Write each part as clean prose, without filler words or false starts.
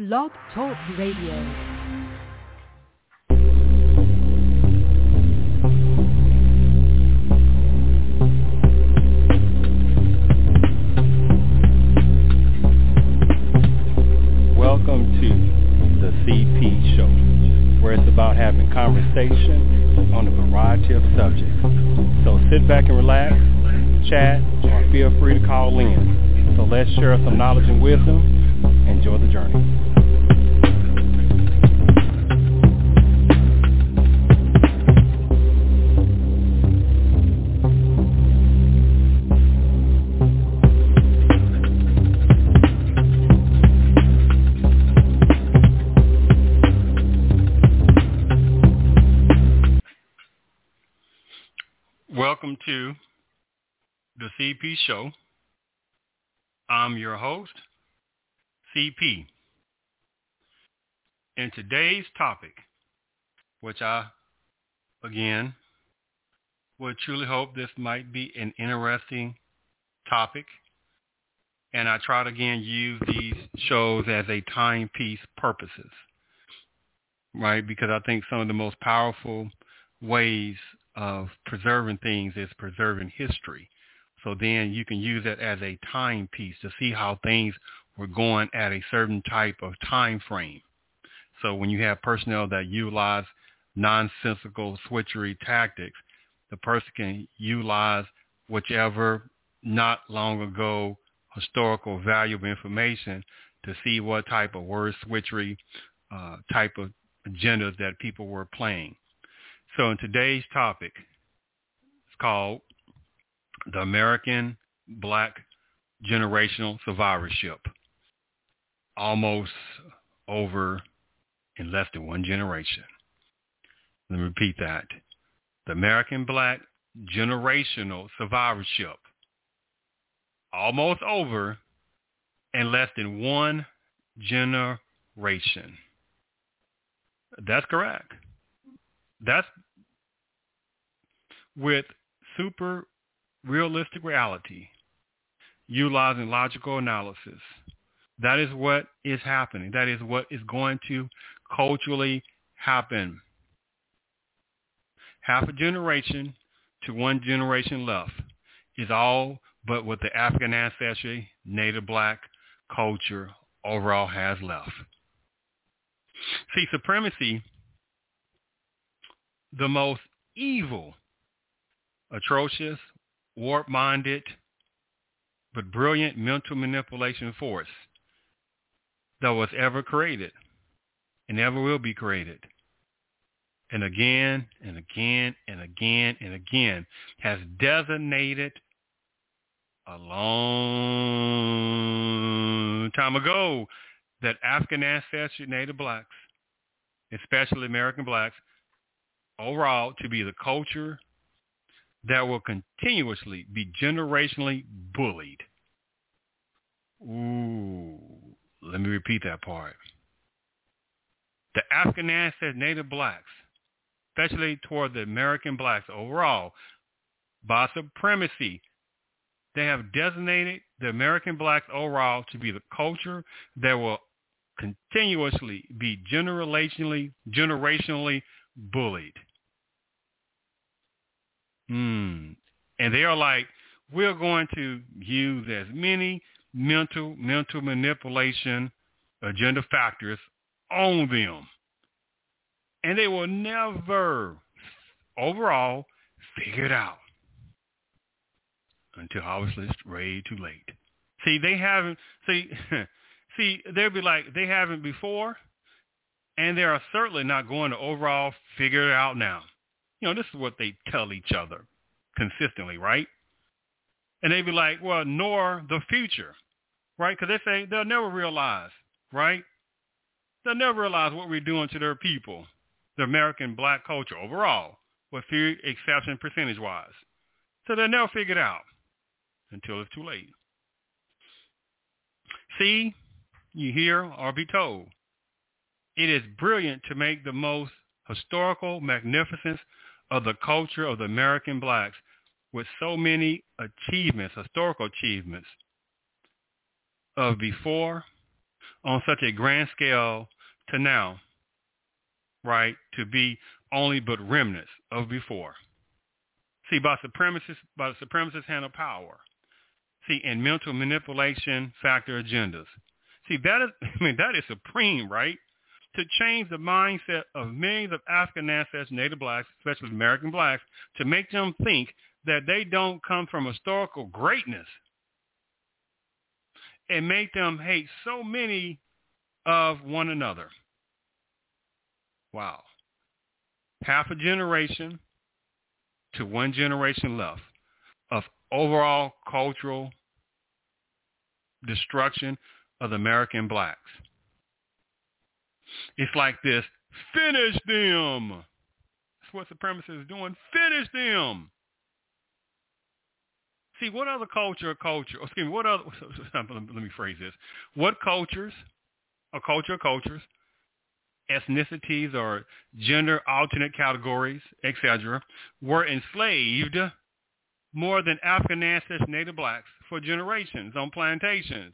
Blog Talk Radio. Welcome to the CP Show, where it's about having conversation on a variety of subjects. So sit back and relax, chat, or feel free to call in. So let's share some knowledge and wisdom. Enjoy the journey. Welcome to the CP Show. I'm your host, CP. And today's topic, which I, again, would truly hope this might be an interesting topic. And I try to, again, use these shows as a timepiece purposes, right? Because I think some of the most powerful ways of preserving things is preserving history. So then you can use it as a timepiece to see how things were going at a certain type of time frame. So when you have personnel that utilize nonsensical switchery tactics, the person can utilize whichever not long ago historical valuable information to see what type of word switchery type of agendas that people were playing. So in today's topic, it's called the American Black Generational Survivorship. Almost over in less than one generation. Let me repeat that. The American Black Generational Survivorship. Almost over in less than one generation. That's correct. That's with super realistic reality, utilizing logical analysis. That is what is happening. That is what is going to culturally happen. Half a generation to one generation left is all but what the African ancestry, Native Black culture overall has left. See, supremacy, the most evil, atrocious, warp-minded, but brilliant mental manipulation force that was ever created and ever will be created. And again and again and again and again has designated a long time ago that African ancestry, Native Blacks, especially American Blacks, overall to be the culture that will continuously be generationally bullied. Ooh, let me repeat that part. The African ancestors, Native Blacks, especially toward the American Blacks overall, by supremacy, they have designated the American Blacks overall to be the culture that will continuously be generationally bullied. And they are like, we're going to use as many mental manipulation agenda factors on them. And they will never overall figure it out until obviously it's way too late. See, they haven't, they'll be like, they haven't before, and they are certainly not going to overall figure it out now. You know, this is what they tell each other consistently, right? And they be like, well, nor the future, right? Because they say they'll never realize, right? They'll never realize what we're doing to their people, the American Black culture overall, with few exceptions percentage-wise. So they'll never figure it out until it's too late. See, you hear or be told. It is brilliant to make the most historical magnificence of the culture of the American Blacks with so many achievements, historical achievements of before, on such a grand scale to now, right, to be only but remnants of before. See, by the supremacists handle power. See, and mental manipulation factor agendas. See, that is supreme, right? To change the mindset of millions of African ancestors, Native blacks, especially American blacks, to make them think that they don't come from historical greatness and make them hate so many of one another. Wow. Half a generation to one generation left of overall cultural destruction of the American blacks. It's like this: finish them. That's what supremacists is doing. Finish them. See, what other let me phrase this. What cultures, ethnicities or gender alternate categories, etc., were enslaved more than African ancestors, Native blacks for generations on plantations?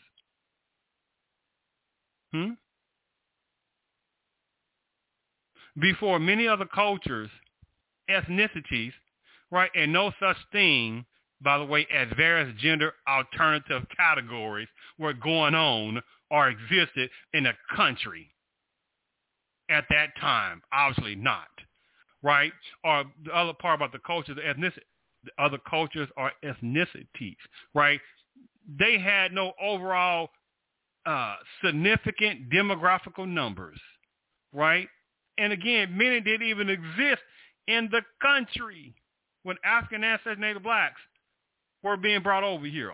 Before many other cultures, ethnicities, right, and no such thing, by the way, as various gender alternative categories were going on or existed in a country at that time. Obviously not, right? Or the other part about the culture, the other cultures are ethnicities, right? They had no overall significant demographical numbers, right? And again, many didn't even exist in the country when African ancestors, Native blacks were being brought over here.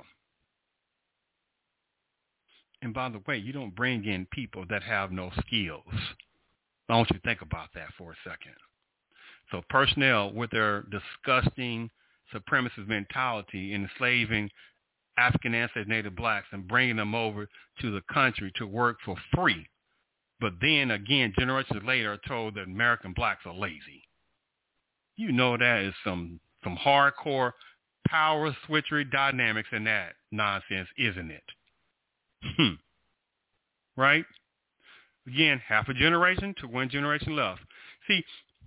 And by the way, you don't bring in people that have no skills. I want you to think about that for a second. So personnel with their disgusting supremacist mentality enslaving African ancestors, Native blacks, and bringing them over to the country to work for free. But then again, generations later are told that American blacks are lazy. You know that is some hardcore power switchery dynamics in that nonsense, isn't it? Right? Again, half a generation to one generation left. See,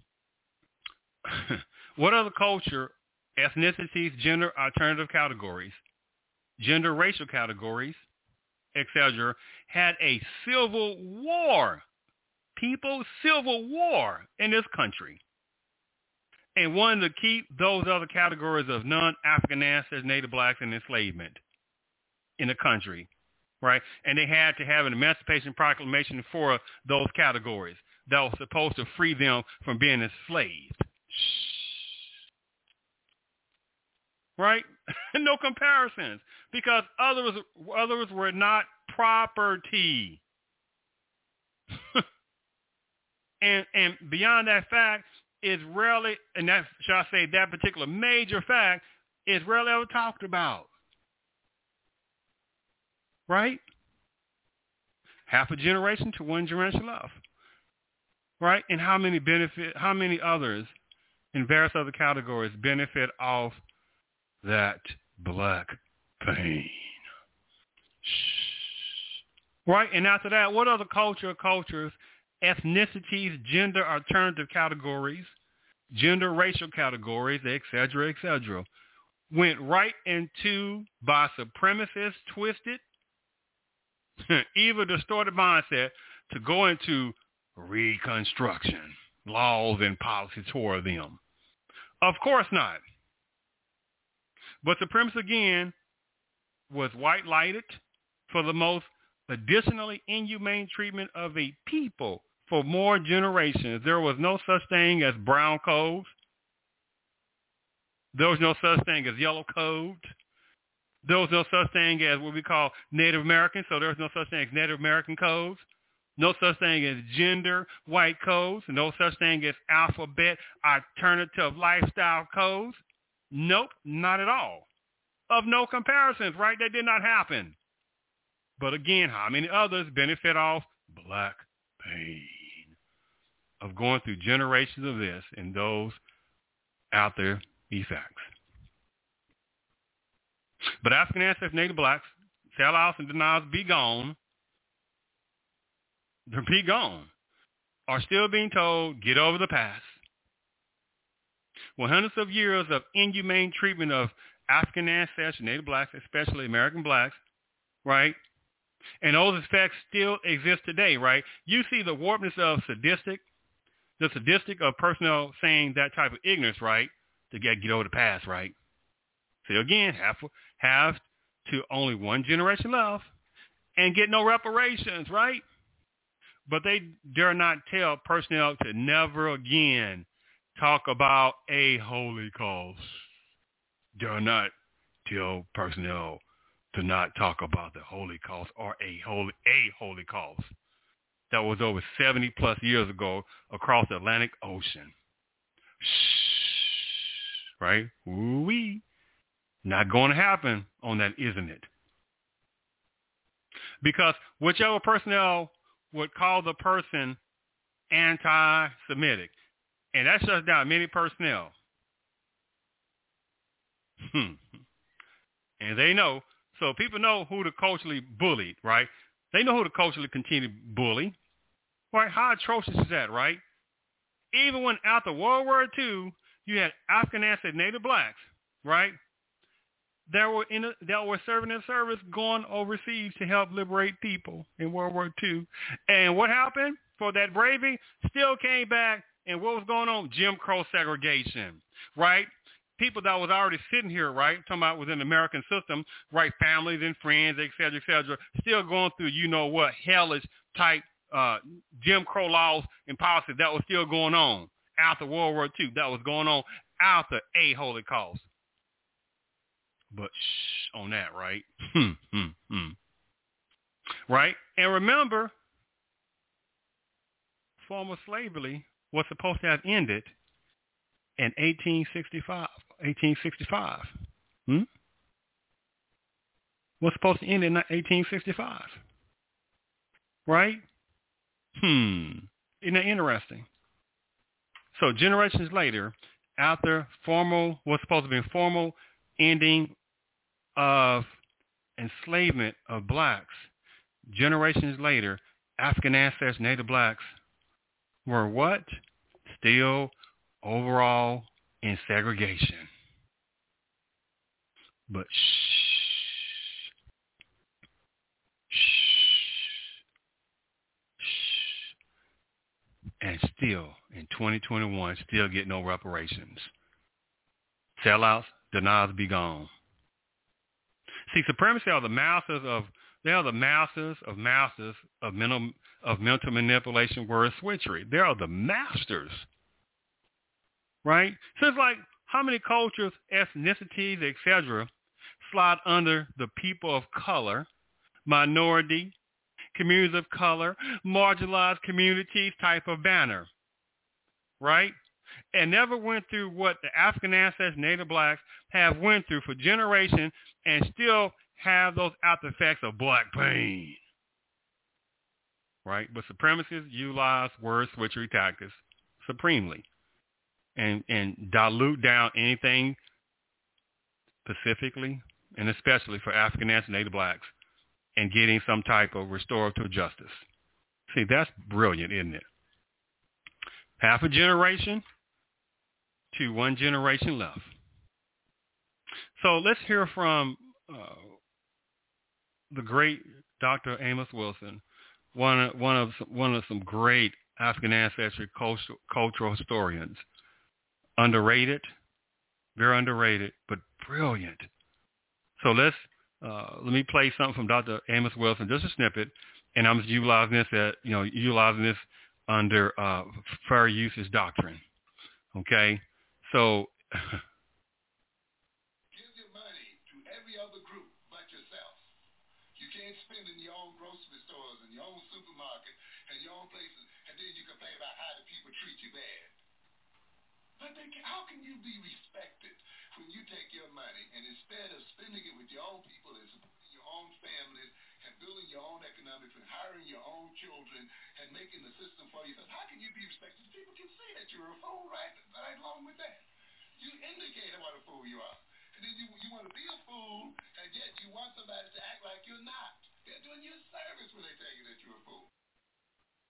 what other culture, ethnicities, gender alternative categories, gender racial categories, etc., had a civil war, civil war in this country, and wanted to keep those other categories of non-African ancestors, Native blacks, and enslavement in the country, right? And they had to have an Emancipation Proclamation for those categories that was supposed to free them from being enslaved. Right? No comparisons, because others were not property. and beyond that fact is rarely, and that, shall I say, that particular major fact is rarely ever talked about. Right? Half a generation to one generation left. Right? And how many others in various other categories benefit off that black pain? Right? And after that, what other cultures, ethnicities, gender alternative categories, gender racial categories, etc., went right into, by supremacists, twisted, evil, distorted mindset to go into Reconstruction, laws and policies toward them? Of course not. But supremacy, again, was white-lighted for the most additionally inhumane treatment of a people for more generations. There was no such thing as brown codes. There was no such thing as yellow codes. There was no such thing as what we call Native American, so there was no such thing as Native American codes. No such thing as gender white codes. No such thing as alphabet alternative lifestyle codes. Nope, not at all. Of no comparisons, right? That did not happen. But again, how many others benefit off black pain of going through generations of this and those out there effects? But African ancestors, Native blacks, sell out and denials be gone. be gone, are still being told, get over the past. Well, hundreds of years of inhumane treatment of African ancestors, Native blacks, especially American blacks, right? And those effects still exist today, right? You see the warpness of the sadistic of personnel saying that type of ignorance, right? To get over the past, right? So again, have to only one generation left and get no reparations, right? But they dare not tell personnel to never again talk about a holy cause. Dare not tell personnel to not talk about the holy cause or a holy cause. That was over 70 plus years ago across the Atlantic Ocean. Shh, right? Ooh-wee. Not going to happen on that, isn't it? Because whichever personnel would call the person anti-Semitic, and that shuts down many personnel. And they know, so people know who to culturally bully, right? They know who to culturally continue to bully. Right? How atrocious is that, right? Even when after World War II, you had African ancestors, Native blacks, right? That were serving in service going overseas to help liberate people in World War II. And what happened for that bravery? Still came back, and what was going on? Jim Crow segregation, right? People that was already sitting here, right, talking about within the American system, right, families and friends, et cetera, still going through, you know what, hellish type Jim Crow laws and policies that was still going on after World War II. That was going on after a holy cause. But shh on that, right? Right? And remember, former slavery was supposed to have ended in 1865. 1865. Was supposed to end in 1865. Right? Isn't that interesting? So generations later, after was supposed to be a formal ending of enslavement of blacks, generations later, African ancestors, Native blacks were what? Still overall in segregation. But and still in 2021, still get no reparations. Sellouts, denials be gone. See, supremacy are the masters of mental manipulation, word switchery. They are the masters, right? So it's like how many cultures, ethnicities, etc., slide under the people of color, minority, communities of color, marginalized communities type of banner, right? And never went through what the African ancestors, Native blacks have went through for generations and still have those after effects of black pain, right? But supremacists utilize word switchery tactics supremely and dilute down anything specifically and especially for African ancestors, Native blacks, and getting some type of restorative justice. See, that's brilliant, isn't it? Half a generation to one generation left. So let's hear from the great Dr. Amos Wilson, one of some great African ancestry cultural historians. Underrated, very underrated, but brilliant. So let me play something from Dr. Amos Wilson, just a snippet, and I'm utilizing this under fair usage doctrine. Okay, so. Give your money to every other group but yourself. You can't spend in your own grocery stores and your own supermarket and your own places, and then you complain about how the people treat you bad. But how can you be respected when you take your money and instead of spending it with your own people and supporting your own families and building your own economics and hiring your own children and making the system for yourself, how can you be respected? People can see that you're a fool right along with that. You indicate what a fool you are. And then you want to be a fool, and yet you want somebody to act like you're not. They're doing you a service when they tell you that you're a fool.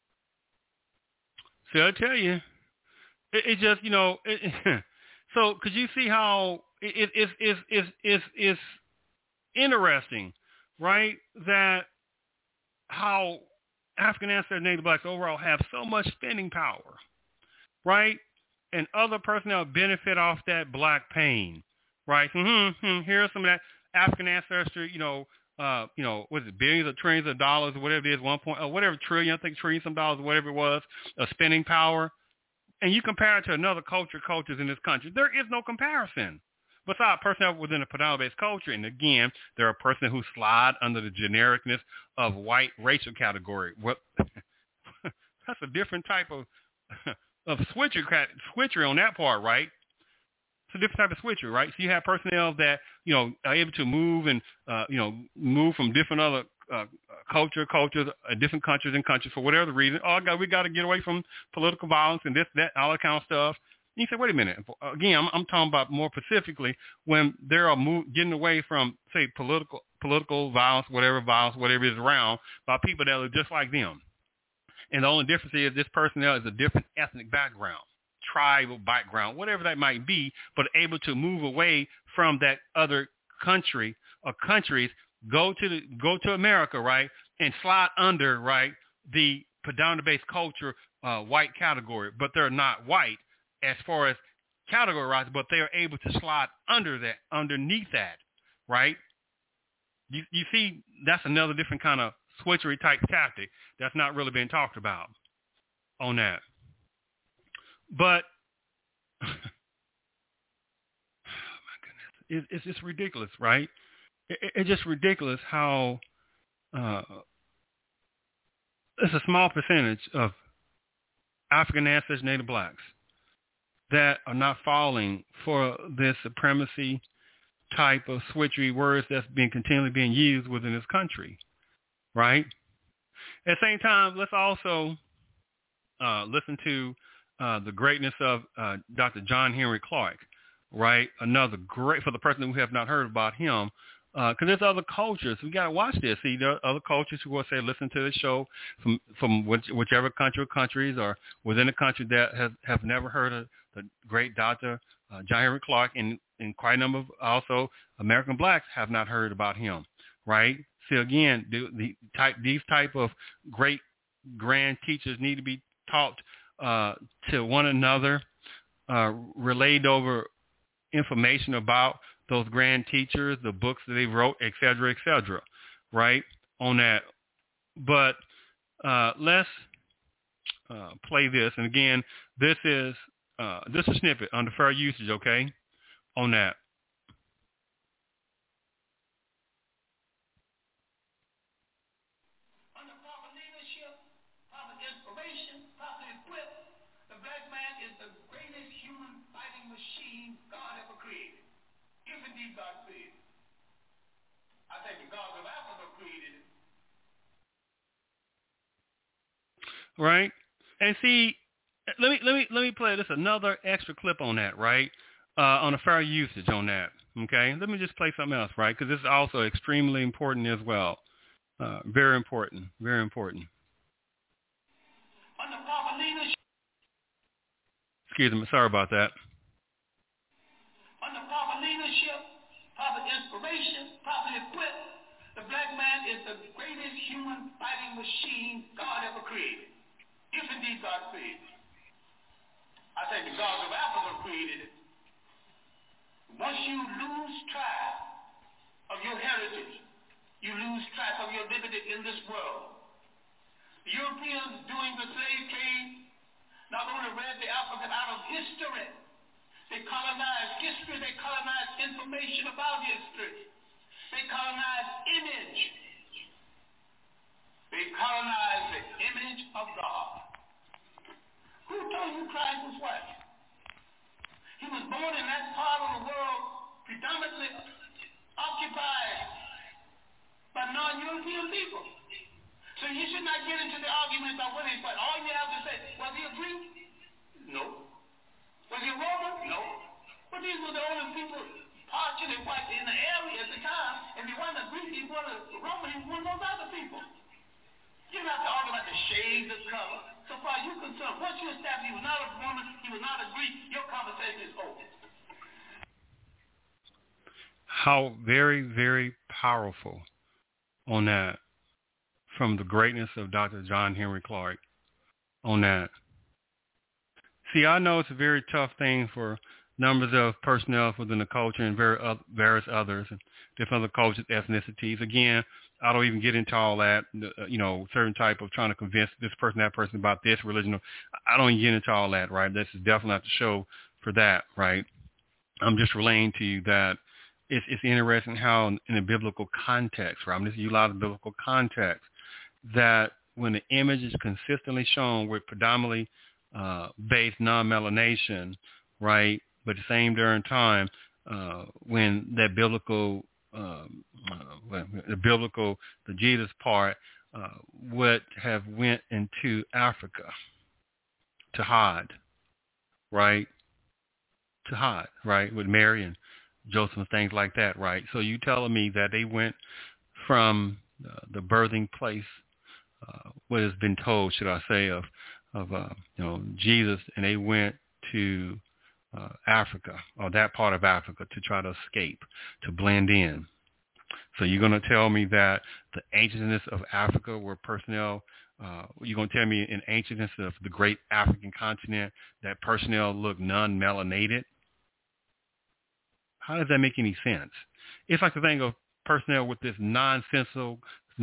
See, I tell you, it just, so could you see how it's interesting, right? That how African ancestors, Native blacks overall have so much spending power, right? And other personnel benefit off that black pain, right? Here's some of that African ancestry, was it billions or trillions of dollars or whatever it is, whatever trillion, I think trillion some dollars, whatever it was, of spending power. And you compare it to another cultures in this country, there is no comparison. Besides personnel within a predominant-based culture, and again, there are persons who slide under the genericness of white racial category. What? That's a different type of switchery on that part, right? It's a different type of switchery, right? So you have personnel that are able to move and move from different other cultures, different countries and countries for whatever reason. We got to get away from political violence and this, that, all that kind of stuff. And you say, wait a minute. Again, I'm talking about more specifically when they are getting away from, say, political violence, whatever is around, by people that are just like them. And the only difference is this personnel is a different ethnic background, tribal background, whatever that might be, but able to move away from that other country or countries, go to America, right, and slide under, right, the predominant-based culture white category, but they're not white as far as categorized, but they are able to slide underneath that, right? You see, that's another different kind of switchery type tactic that's not really being talked about on that. But oh my goodness, it's just ridiculous, right? It's just ridiculous how it's a small percentage of African ancestors, Native blacks that are not falling for this supremacy type of switchery words that's continually being used within this country, right? At the same time, let's also listen to the greatness of Dr. John Henry Clarke, right? Another great, for the person who have not heard about him, because there's other cultures. We got to watch this. See, there are other cultures who will say, listen to this show from whichever country or countries or within the country that have never heard of the great Dr. John Henry Clarke, and quite a number of also American blacks have not heard about him, right? So again, these type of great grand teachers need to be taught to one another, relayed over information about those grand teachers, the books that they wrote, et cetera, right, on that. But let's play this. And again, this is a snippet under fair usage, okay, on that. Under proper leadership, proper inspiration, properly equipped, the black man is the greatest human fighting machine God ever created. If indeed God created it. I think the gods of Africa created it. Right? And see, let me play this another extra clip on that, right? On a fair usage on that. Okay? Let me just play something else, right? Because this is also extremely important as well. Very important. Very important. Under proper leadership. Excuse me. Sorry about that. Under proper leadership, proper inspiration, properly equipped, the black man is the greatest human fighting machine God ever created. If indeed God created it. I think the gods of Africa created it. Once you lose track of your heritage, you lose track of your liberty in this world. The Europeans doing the slave trade not only read the African out of history, they colonized history, they colonized information about history, they colonized image, they colonized the image of God. Who told you Christ was white? He was born in that part of the world predominantly occupied by non-European people. So you should not get into the argument about whether he's white. All you have to say, was he a Greek? No. Was he a Roman? No. But these were the only people partially white in the area at the time. If he wasn't a Greek, he wasn't a Roman, he was one of those other people. You don't have to argue about the shades of color. So far far as you're concerned, once you establish he was not a woman, he was not a Greek, your conversation is over. How very, very powerful on that from the greatness of Dr. John Henry Clarke on that. See, I know it's a very tough thing for numbers of personnel within the culture and various others and different other cultures, ethnicities. Again, I don't even get into all that, certain type of trying to convince this person, that person about this religion. I don't even get into all that, right? This is definitely not the show for that, right? I'm just relaying to you that it's interesting how in a biblical context, right? I'm just using a lot of biblical context, that when the image is consistently shown with predominantly based non-melanation, right? But at the same during time, when that biblical, the Jesus part would have went into Africa to hide, right? To hide, right? With Mary and Joseph and things like that, right? So you telling me that they went from the birthing place, what has been told, should I say, of Jesus, and they went to Africa, or that part of Africa, to try to escape, to blend in. So you're going to tell me that the ancientness of Africa were personnel, you're going to tell me in ancientness of the great African continent that personnel look non-melanated? How does that make any sense? It's like the thing of personnel with this nonsensical,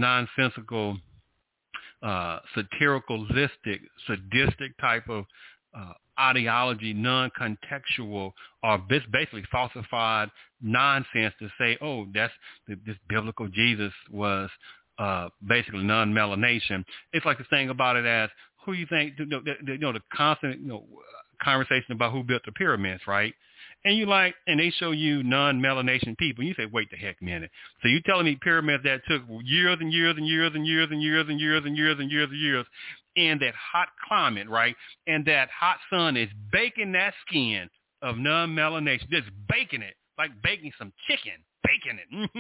sadistic type of ideology, non-contextual, or basically falsified nonsense to say, oh, that's this biblical Jesus was basically non-melanation. It's like the thing about it as, who you think, the constant conversation about who built the pyramids, right? And and they show you non-melanation people. And you say, wait the heck a minute. So you telling me pyramids that took years and years and years and years and years and years and years and years and years in that hot climate, right? And that hot sun is baking that skin of non-melanation, just baking it, like baking some chicken, baking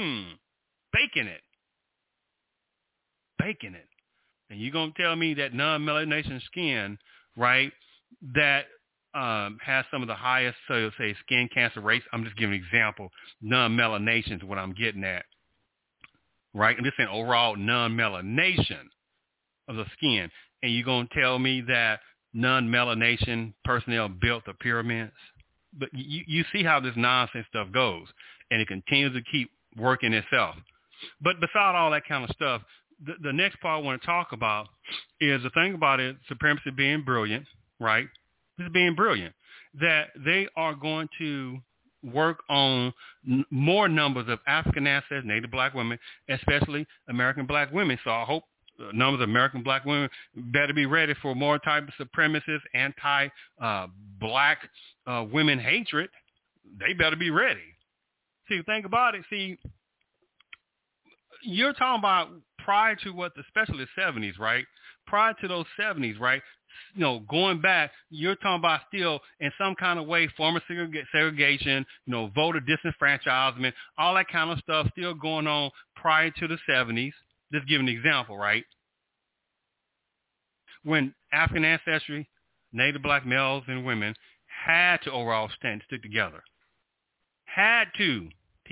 it. And you're going to tell me that non-melanation skin, right, that has some of the highest, so say, skin cancer rates. I'm just giving an example. Non-melanation is what I'm getting at, right? I'm just saying overall non-melanation of the skin. And you're going to tell me that non-melanation personnel built the pyramids? But you see how this nonsense stuff goes, and it continues to keep working itself. But beside all that kind of stuff, the next part I want to talk about is the thing about it, supremacy being brilliant, right? This is being brilliant, that they are going to work on more numbers of African ancestors, Native black women, especially American black women. So I hope numbers of American black women better be ready for more type of supremacist, anti-black women hatred. They better be ready. See, think about it. See, you're talking about prior to especially the 70s, right? Prior to those 70s, right? Going back, you're talking about still in some kind of way, former segregation, voter disenfranchisement, all that kind of stuff still going on prior to the 70s. Just give an example, right? When African ancestry, Native black males and women had to overall stick together. Had to.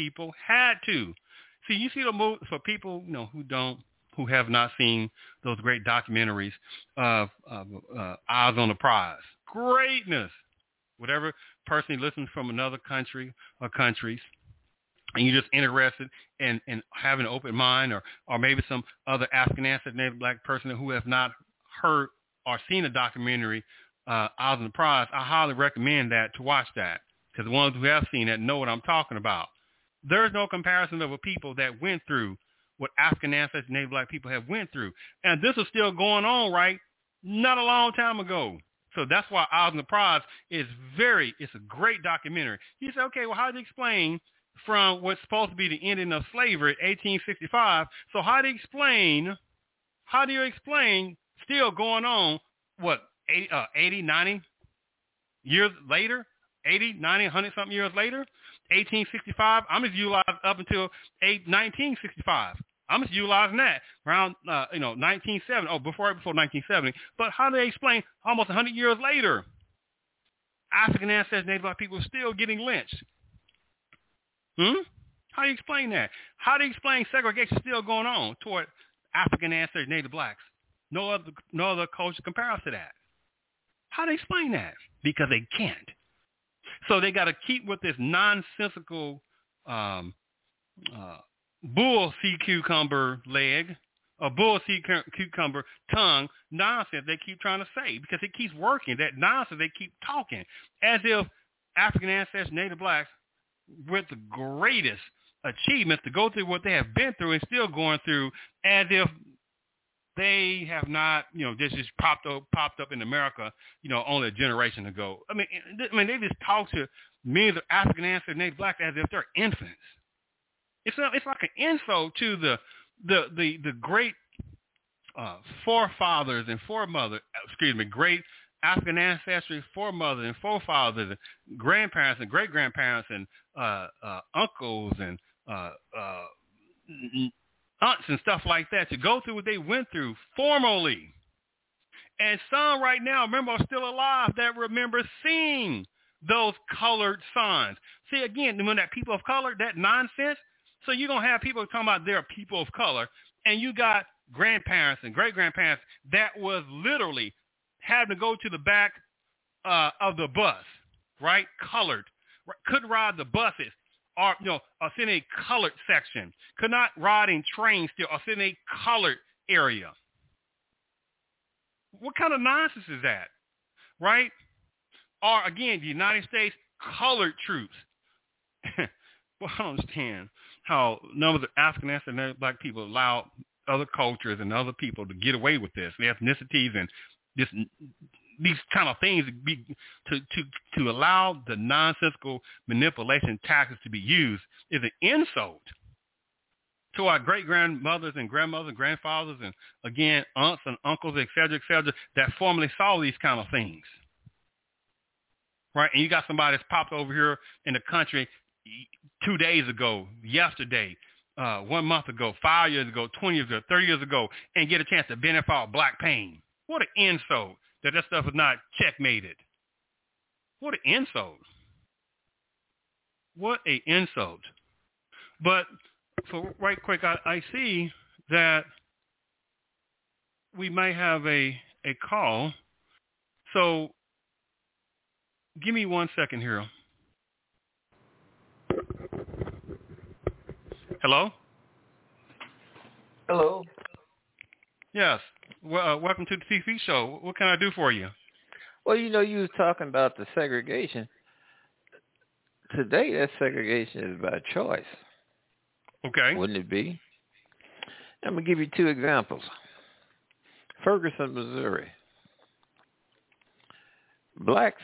See, you see the move for people, who have not seen those great documentaries of Eyes on the Prize. Greatness. Whatever person listens from another country or countries, and you're just interested in having an open mind, or maybe some other African ancestor, Native black person who have not heard or seen a documentary, Eyes on the Prize, I highly recommend that to watch that, because the ones who have seen that know what I'm talking about. There's no comparison of a people that went through what African ancestors, Native black people have went through. And this is still going on, right? Not a long time ago. So that's why Eyes on the Prize it's a great documentary. You say, okay, well, how do you explain from what's supposed to be the ending of slavery, 1865? So how do you explain still going on, 80, 90 years later? 80, 90, 100-something years later? 1865, I'm just utilized up until 1965. I'm just utilizing that around 1970. Oh, before 1970. But how do they explain almost 100 years later, African ancestors, Native Black people are still getting lynched? How do you explain that? How do you explain segregation still going on toward African ancestors, Native Blacks? No other culture compares to that. How do they explain that? Because they can't. So they got to keep with this nonsensical bull sea cucumber leg, a bull sea cucumber tongue nonsense they keep trying to say, because it keeps working. That nonsense they keep talking as if African ancestors, Native Blacks, with the greatest achievements to go through what they have been through and still going through, as if they have not, just popped up in America, only a generation ago. I mean, they just talk to millions of African ancestors, Native Blacks as if they're infants. It's like an insult to the great forefathers and great African ancestry foremothers and forefathers, and grandparents and great grandparents and uncles and aunts and stuff like that, to go through what they went through formally. And some right now, remember, are still alive that remember seeing those colored signs. See, again, when that people of color, that nonsense, so you're going to have people talking about they're people of color, and you got grandparents and great-grandparents that was literally having to go to the back of the bus, right, colored, couldn't ride the buses, or sit in a colored section, could not ride in trains still, or sit in a colored area. What kind of nonsense is that, right? Or again, the United States colored troops. Well, I don't understand how numbers of African and Black people allow other cultures and other people to get away with this, the ethnicities and these kind of things to allow the nonsensical manipulation tactics to be used is an insult to our great-grandmothers and grandmothers and grandfathers and, again, aunts and uncles, et cetera, that formerly saw these kind of things, right? And you got somebody that's popped over here in the country 2 days ago, yesterday, 1 month ago, 5 years ago, 20 years ago, 30 years ago, and get a chance to benefit off black pain. What an insult that stuff is not checkmated. What an insult. What an insult. But so right quick, I see that we may have a call. So give me 1 second here. Hello? Hello. Yes. Well, welcome to the TV show. What can I do for you? Well, you was talking about the segregation. Today, that segregation is by choice. Okay. Wouldn't it be? I'm going to give you 2 examples. Ferguson, Missouri. Blacks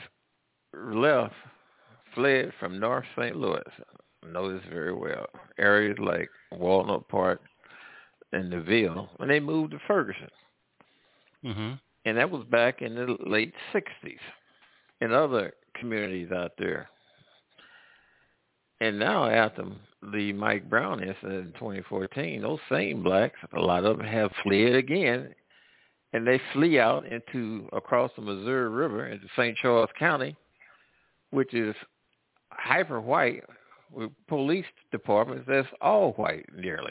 fled from North St. Louis. I know this very well. Areas like Walnut Park and the Ville, when they moved to Ferguson. Mm-hmm. And that was back in the late 60s in other communities out there. And now after the Mike Brown incident in 2014, those same blacks, a lot of them have fled again, and they flee out across the Missouri River into St. Charles County, which is hyper white, with police departments that's all white nearly.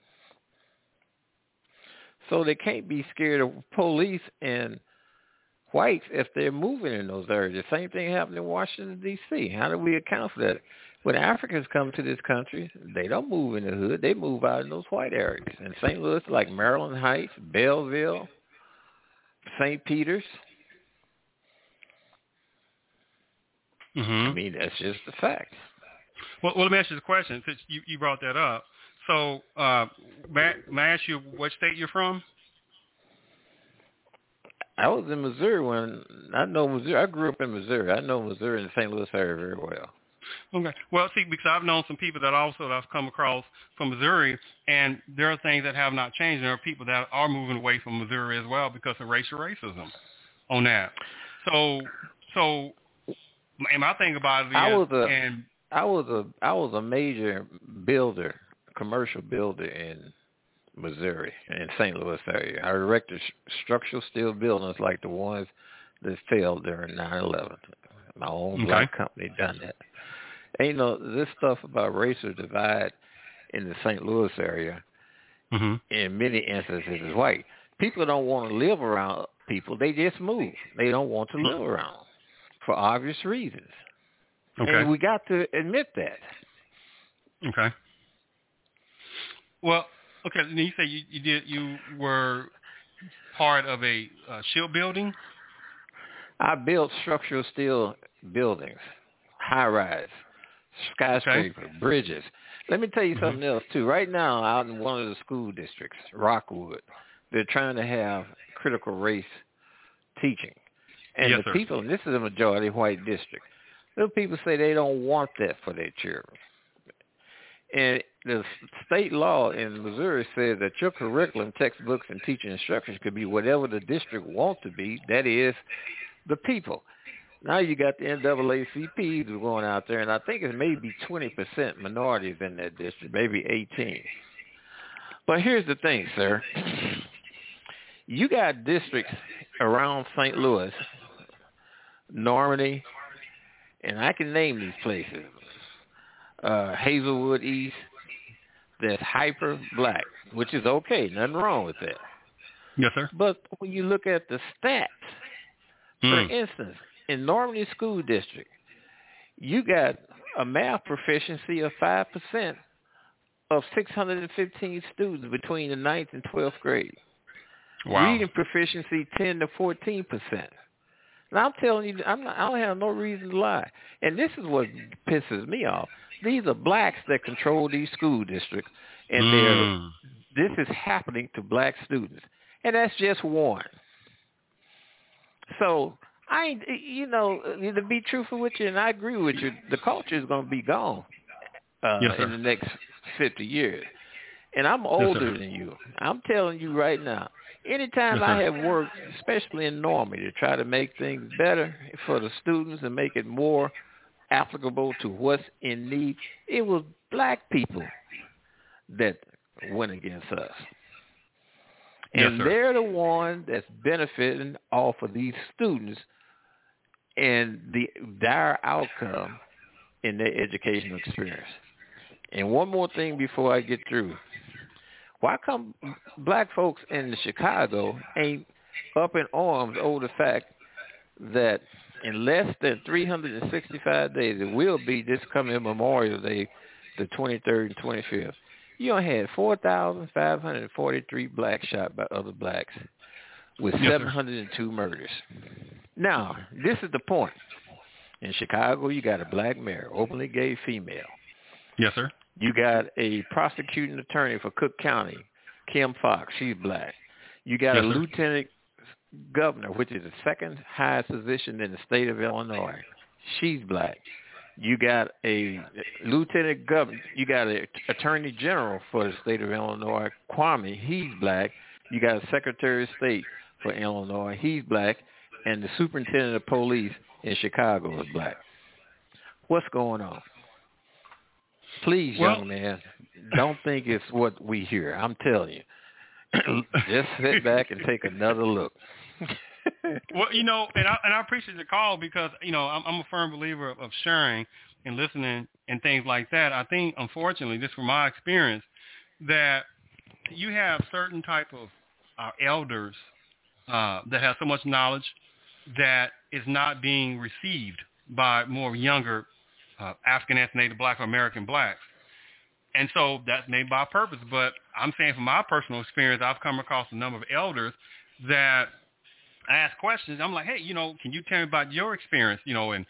So they can't be scared of police and whites if they're moving in those areas. The same thing happened in Washington, D.C. How do we account for that? When Africans come to this country, they don't move in the hood. They move out in those white areas. In St. Louis, like Maryland Heights, Belleville, St. Peter's. Mm-hmm. I mean, that's just a fact. Well, let me ask you the question, since you brought that up. So, may I ask you what state you're from? I was in Missouri when I know Missouri. I grew up in Missouri. I know Missouri and the St. Louis area very well. Okay. Well, see, because I've known some people that I've come across from Missouri, and there are things that have not changed. There are people that are moving away from Missouri as well because of racial racism on that. So, and my thing about it is, I was a major builder, commercial builder in Missouri, in St. Louis area. I erected structural steel buildings like the ones that failed during 9/11. My own black company done that. And, this stuff about racial divide in the St. Louis area, in many instances, is white. People don't want to live around people. They just move. They don't want to live around them for obvious reasons. Okay. And we got to admit that. Okay. Well, okay. You say you were part of a shipbuilding? I built structural steel buildings, high-rise, skyscraper, bridges. Let me tell you something else, too. Right now, out in one of the school districts, Rockwood, they're trying to have critical race teaching. And yes, the sir. people, and this is a majority white district, the people say they don't want that for their children. And the state law in Missouri says that your curriculum, textbooks, and teaching instructions could be whatever the district wants to be, that is, the people. Now you got the NAACP who's going out there, and I think it's maybe 20% minorities in that district, maybe 18. But here's the thing, sir. You got districts around St. Louis, Normandy, and I can name these places. Hazelwood East, that's hyper black, which is okay. Nothing wrong with that. Yes, sir. But when you look at the stats, for instance, in Normandy School District, you got a math proficiency of 5% of 615 students between the 9th and 12th grade. Wow. Reading proficiency 10 to 14%. And I'm telling you, I don't have no reason to lie. And this is what pisses me off. These are blacks that control these school districts, and this is happening to black students. And that's just one. So, to be truthful with you, and I agree with you, the culture is going to be gone in the next 50 years. And I'm older than you. I'm telling you right now, anytime I have worked, especially in Normandy, to try to make things better for the students and make it more applicable to what's in need, it was black people that went against us. And they're the one that's benefiting off of these students and the dire outcome in their educational experience. And one more thing before I get through. Why come black folks in Chicago ain't up in arms over the fact that in less than 365 days, it will be this coming Memorial Day, the 23rd and 25th, you had 4,543 blacks shot by other blacks with 702 murders. Now, this is the point. In Chicago, you got a black mayor, openly gay female. Yes, sir. You got a prosecuting attorney for Cook County, Kim Fox. She's black. You got a lieutenant governor, which is the second highest position in the state of Illinois. She's black. You got a lieutenant governor. You got an attorney general for the state of Illinois, Kwame. He's black. You got a secretary of state for Illinois. He's black. And the superintendent of police in Chicago is black. What's going on? Please, young man, don't think it's what we hear. I'm telling you. Just sit back and take another look. Well, and I appreciate the call because, I'm a firm believer of sharing and listening and things like that. I think, unfortunately, just from my experience, that you have certain type of elders that have so much knowledge that is not being received by more younger African ethnic, black, or American blacks. And so that's made by purpose. But I'm saying from my personal experience, I've come across a number of elders that ask questions. I'm like, hey, can you tell me about your experience?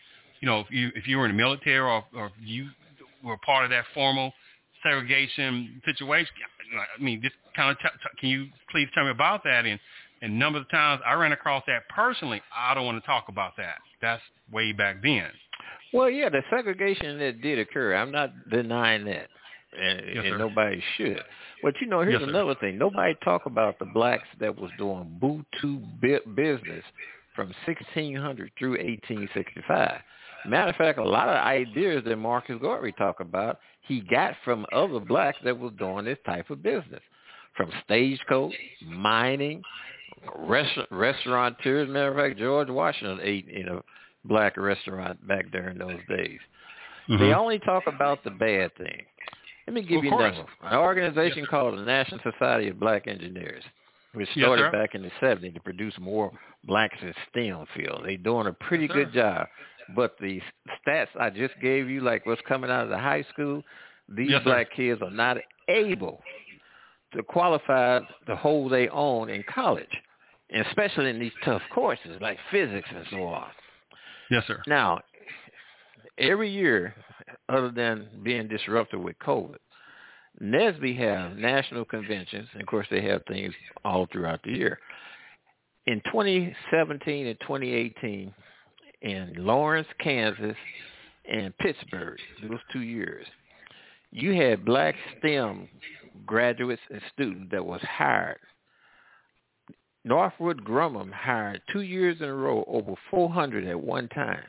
If you were in the military or if you were part of that formal segregation situation. I mean, just kind of can you please tell me about that? And a number of times I ran across that personally. I don't want to talk about that. That's way back then. Well, yeah, the segregation that did occur, I'm not denying that, and nobody should. But, here's another thing. Nobody talk about the blacks that was doing Boo-Too business from 1600 through 1865. Matter of fact, a lot of ideas that Marcus Garvey talked about, he got from other blacks that was doing this type of business. from stagecoach, mining, restaurateurs. Matter of fact, George Washington ate in a black restaurant back there in those days. Mm-hmm. They only talk about the bad thing. Let me give you another one. An organization called the National Society of Black Engineers, which started back in the 70s to produce more blacks in STEM field. They're doing a pretty good job. But the stats I just gave you, like what's coming out of the high school, these black kids are not able to qualify to hold their own in college, and especially in these tough courses like physics and so on. Yes, sir. Now, every year, other than being disrupted with COVID, NSBE have national conventions, and of course they have things all throughout the year. In 2017 and 2018, in Lawrence, Kansas, and Pittsburgh, those 2 years, you had black STEM graduates and students that was hired. Northwood Grumman hired 2 years in a row over 400 at one time.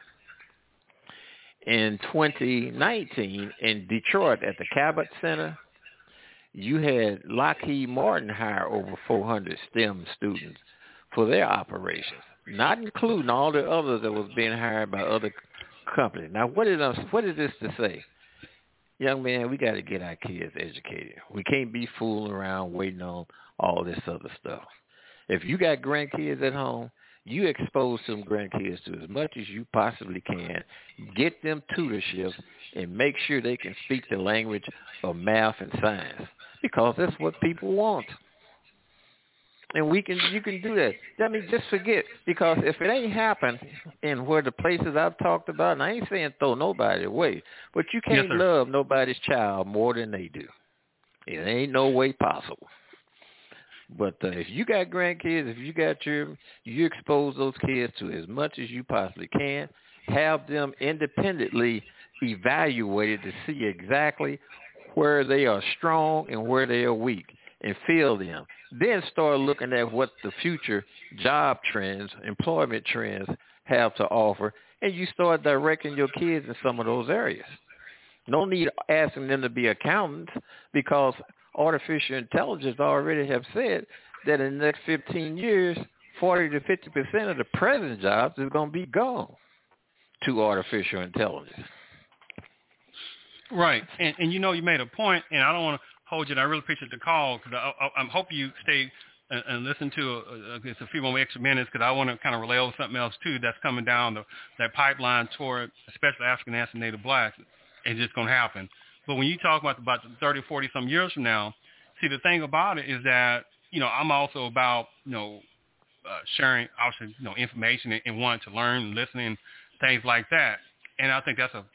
In 2019, in Detroit at the Cabot Center, you had Lockheed Martin hire over 400 STEM students for their operations, not including all the others that was being hired by other companies. Now, what is this to say? Young man, we got to get our kids educated. We can't be fooling around waiting on all this other stuff. If you got grandkids at home, you expose some grandkids to as much as you possibly can. Get them tutorships and make sure they can speak the language of math and science, because that's what people want. And you can do that. I mean, just forget, because if it ain't happened in where the places I've talked about, and I ain't saying throw nobody away, but you can't love nobody's child more than they do. It ain't no way possible. But if you got grandkids, if you got children, you expose those kids to as much as you possibly can. Have them independently evaluated to see exactly where they are strong and where they are weak, and fill them. Then start looking at what the future job trends, employment trends have to offer, and you start directing your kids in some of those areas. No need asking them to be accountants, because artificial intelligence already have said that in the next 15 years, 40 to 50% of the present jobs is going to be gone to artificial intelligence. Right. And you know, you made a point, and I don't want to hold you, and I really appreciate the call, because I hope you stay and listen to a few more extra minutes, because I want to kind of relay over something else, too, that's coming down that pipeline toward especially African and Native blacks. It's just going to happen. But when you talk about 30, 40 some years from now, see, the thing about it is that, you know, I'm also about, you know, sharing, obviously, you know, information and wanting to learn, listening, things like that. And I think that's a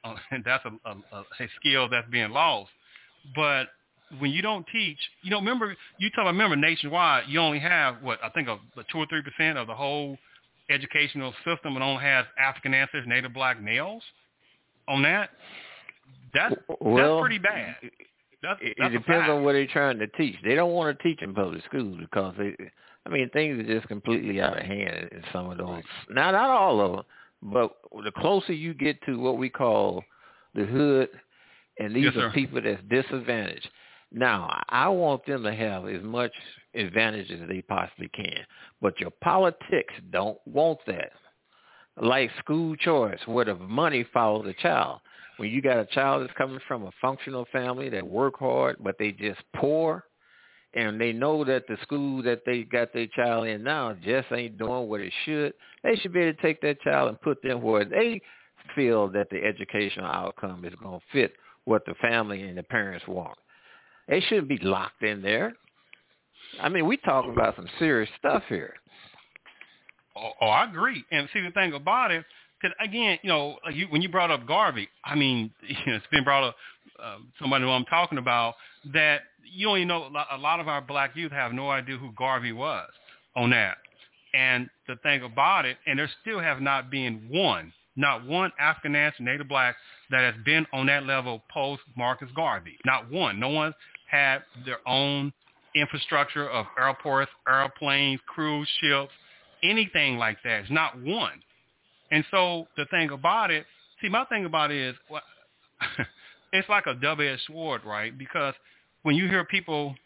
skill that's being lost. But when you don't teach, you know, remember nationwide, you only have, I think 2 or 3% of the whole educational system, and only has African ancestors, Native black males on that. That's pretty bad. It depends on what they're trying to teach. They don't want to teach in public schools, because things are just completely out of hand in some of those. Not all of them, but the closer you get to what we call the hood, and these are people that's disadvantaged. Now, I want them to have as much advantage as they possibly can, but your politics don't want that. Like school choice, where the money follows the child. When you got a child that's coming from a functional family that work hard, but they just poor, and they know that the school that they got their child in now just ain't doing what it should, they should be able to take that child and put them where they feel that the educational outcome is going to fit what the family and the parents want. They shouldn't be locked in there. I mean, we talk about some serious stuff here. Oh, I agree. And see, the thing about it, because again, you know, when you brought up Garvey, I mean, it's been brought up, somebody who I'm talking about, that you don't even know, a lot of our black youth have no idea who Garvey was on that. And the thing about it, and there still have not been not one African American Native black that has been on that level post Marcus Garvey. Not one. No one had their own infrastructure of airports, airplanes, cruise ships, anything like that. It's not one. And so the thing about it, my thing about it is, it's like a double-edged sword, right? Because when you hear people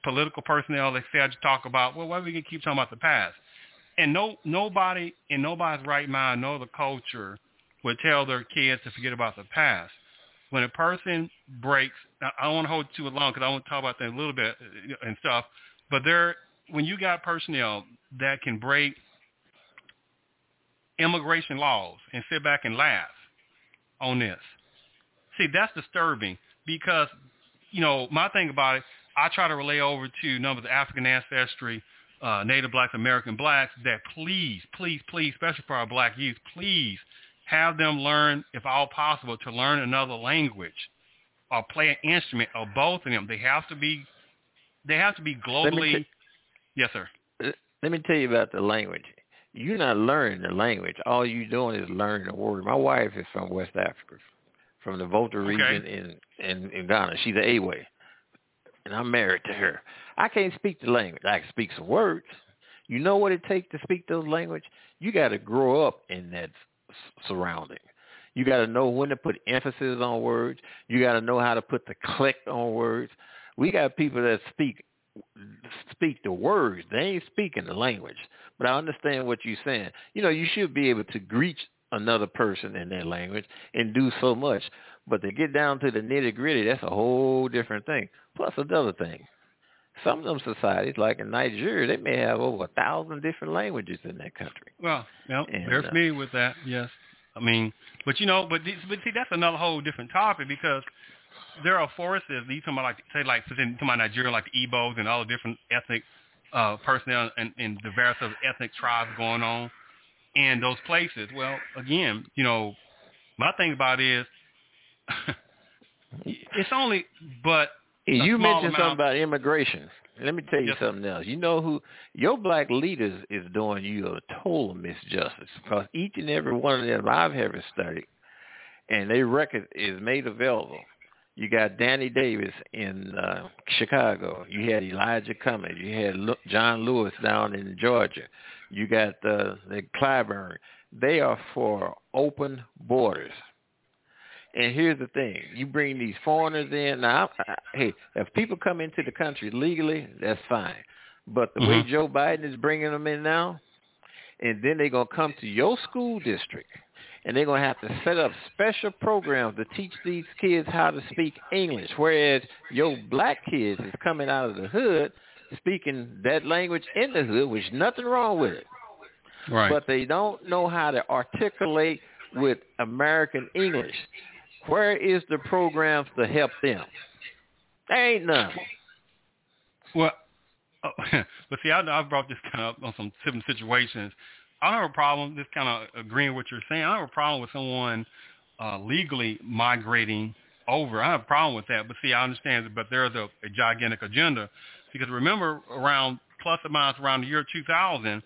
political personnel, they said to talk about, well, why we can keep talking about the past? And nobody in nobody's right mind, know the culture, would tell their kids to forget about the past. When a person breaks, I don't want to hold too long because I want to talk about that a little bit and stuff, but when you got personnel that can break immigration laws and sit back and laugh on this, see, that's disturbing because, my thing about it, I try to relay over to numbers of African ancestry, Native blacks, American blacks, that please, especially for our black youth, please have them learn, if all possible, to learn another language or play an instrument or both of them. They have to be globally. Yes, sir. Let me tell you about the language. You're not learning the language. All you're doing is learning the word. My wife is from West Africa, from the Volta region in Ghana. She's an Awe, and I'm married to her. I can't speak the language. I can speak some words. You know what it takes to speak those language? You got to grow up in that surrounding. You got to know when to put emphasis on words. You got to know how to put the click on words. We got people that speak the words. They ain't speaking the language. But I understand what you're saying. You should be able to greet another person in their language and do so much. But to get down to the nitty-gritty, that's a whole different thing. Plus another thing. Some of them societies, like in Nigeria, they may have over 1,000 different languages in that country. Well, they're familiar with that, yes. I mean, but see, that's another whole different topic because there are forces. You talking about talking about Nigeria, like the Igbos and all the different ethnic personnel and the various ethnic tribes going on in those places. Well, again, my thing about it is it's only but. You mentioned something about immigration. Let me tell you something else. You know who your black leaders is doing you a total misjustice because each and every one of them I've ever studied, and their record is made available. You got Danny Davis in Chicago. You had Elijah Cummings. You had John Lewis down in Georgia. You got the Clyburn. They are for open borders. And here's the thing. You bring these foreigners in. Now, hey, if people come into the country legally, that's fine. But the way Joe Biden is bringing them in now, and then they're going to come to your school district, and they're going to have to set up special programs to teach these kids how to speak English, whereas your black kids is coming out of the hood speaking that language in the hood, which nothing wrong with it. Right. But they don't know how to articulate with American English. Where is the programs to help them? There ain't none. Well, but see, I brought this kind of up on some different situations. I don't have a problem, just kind of agreeing with what you're saying. I don't have a problem with someone legally migrating over. I have a problem with that. But see, I understand, but there's a gigantic agenda. Because remember, around plus or minus around the year 2000,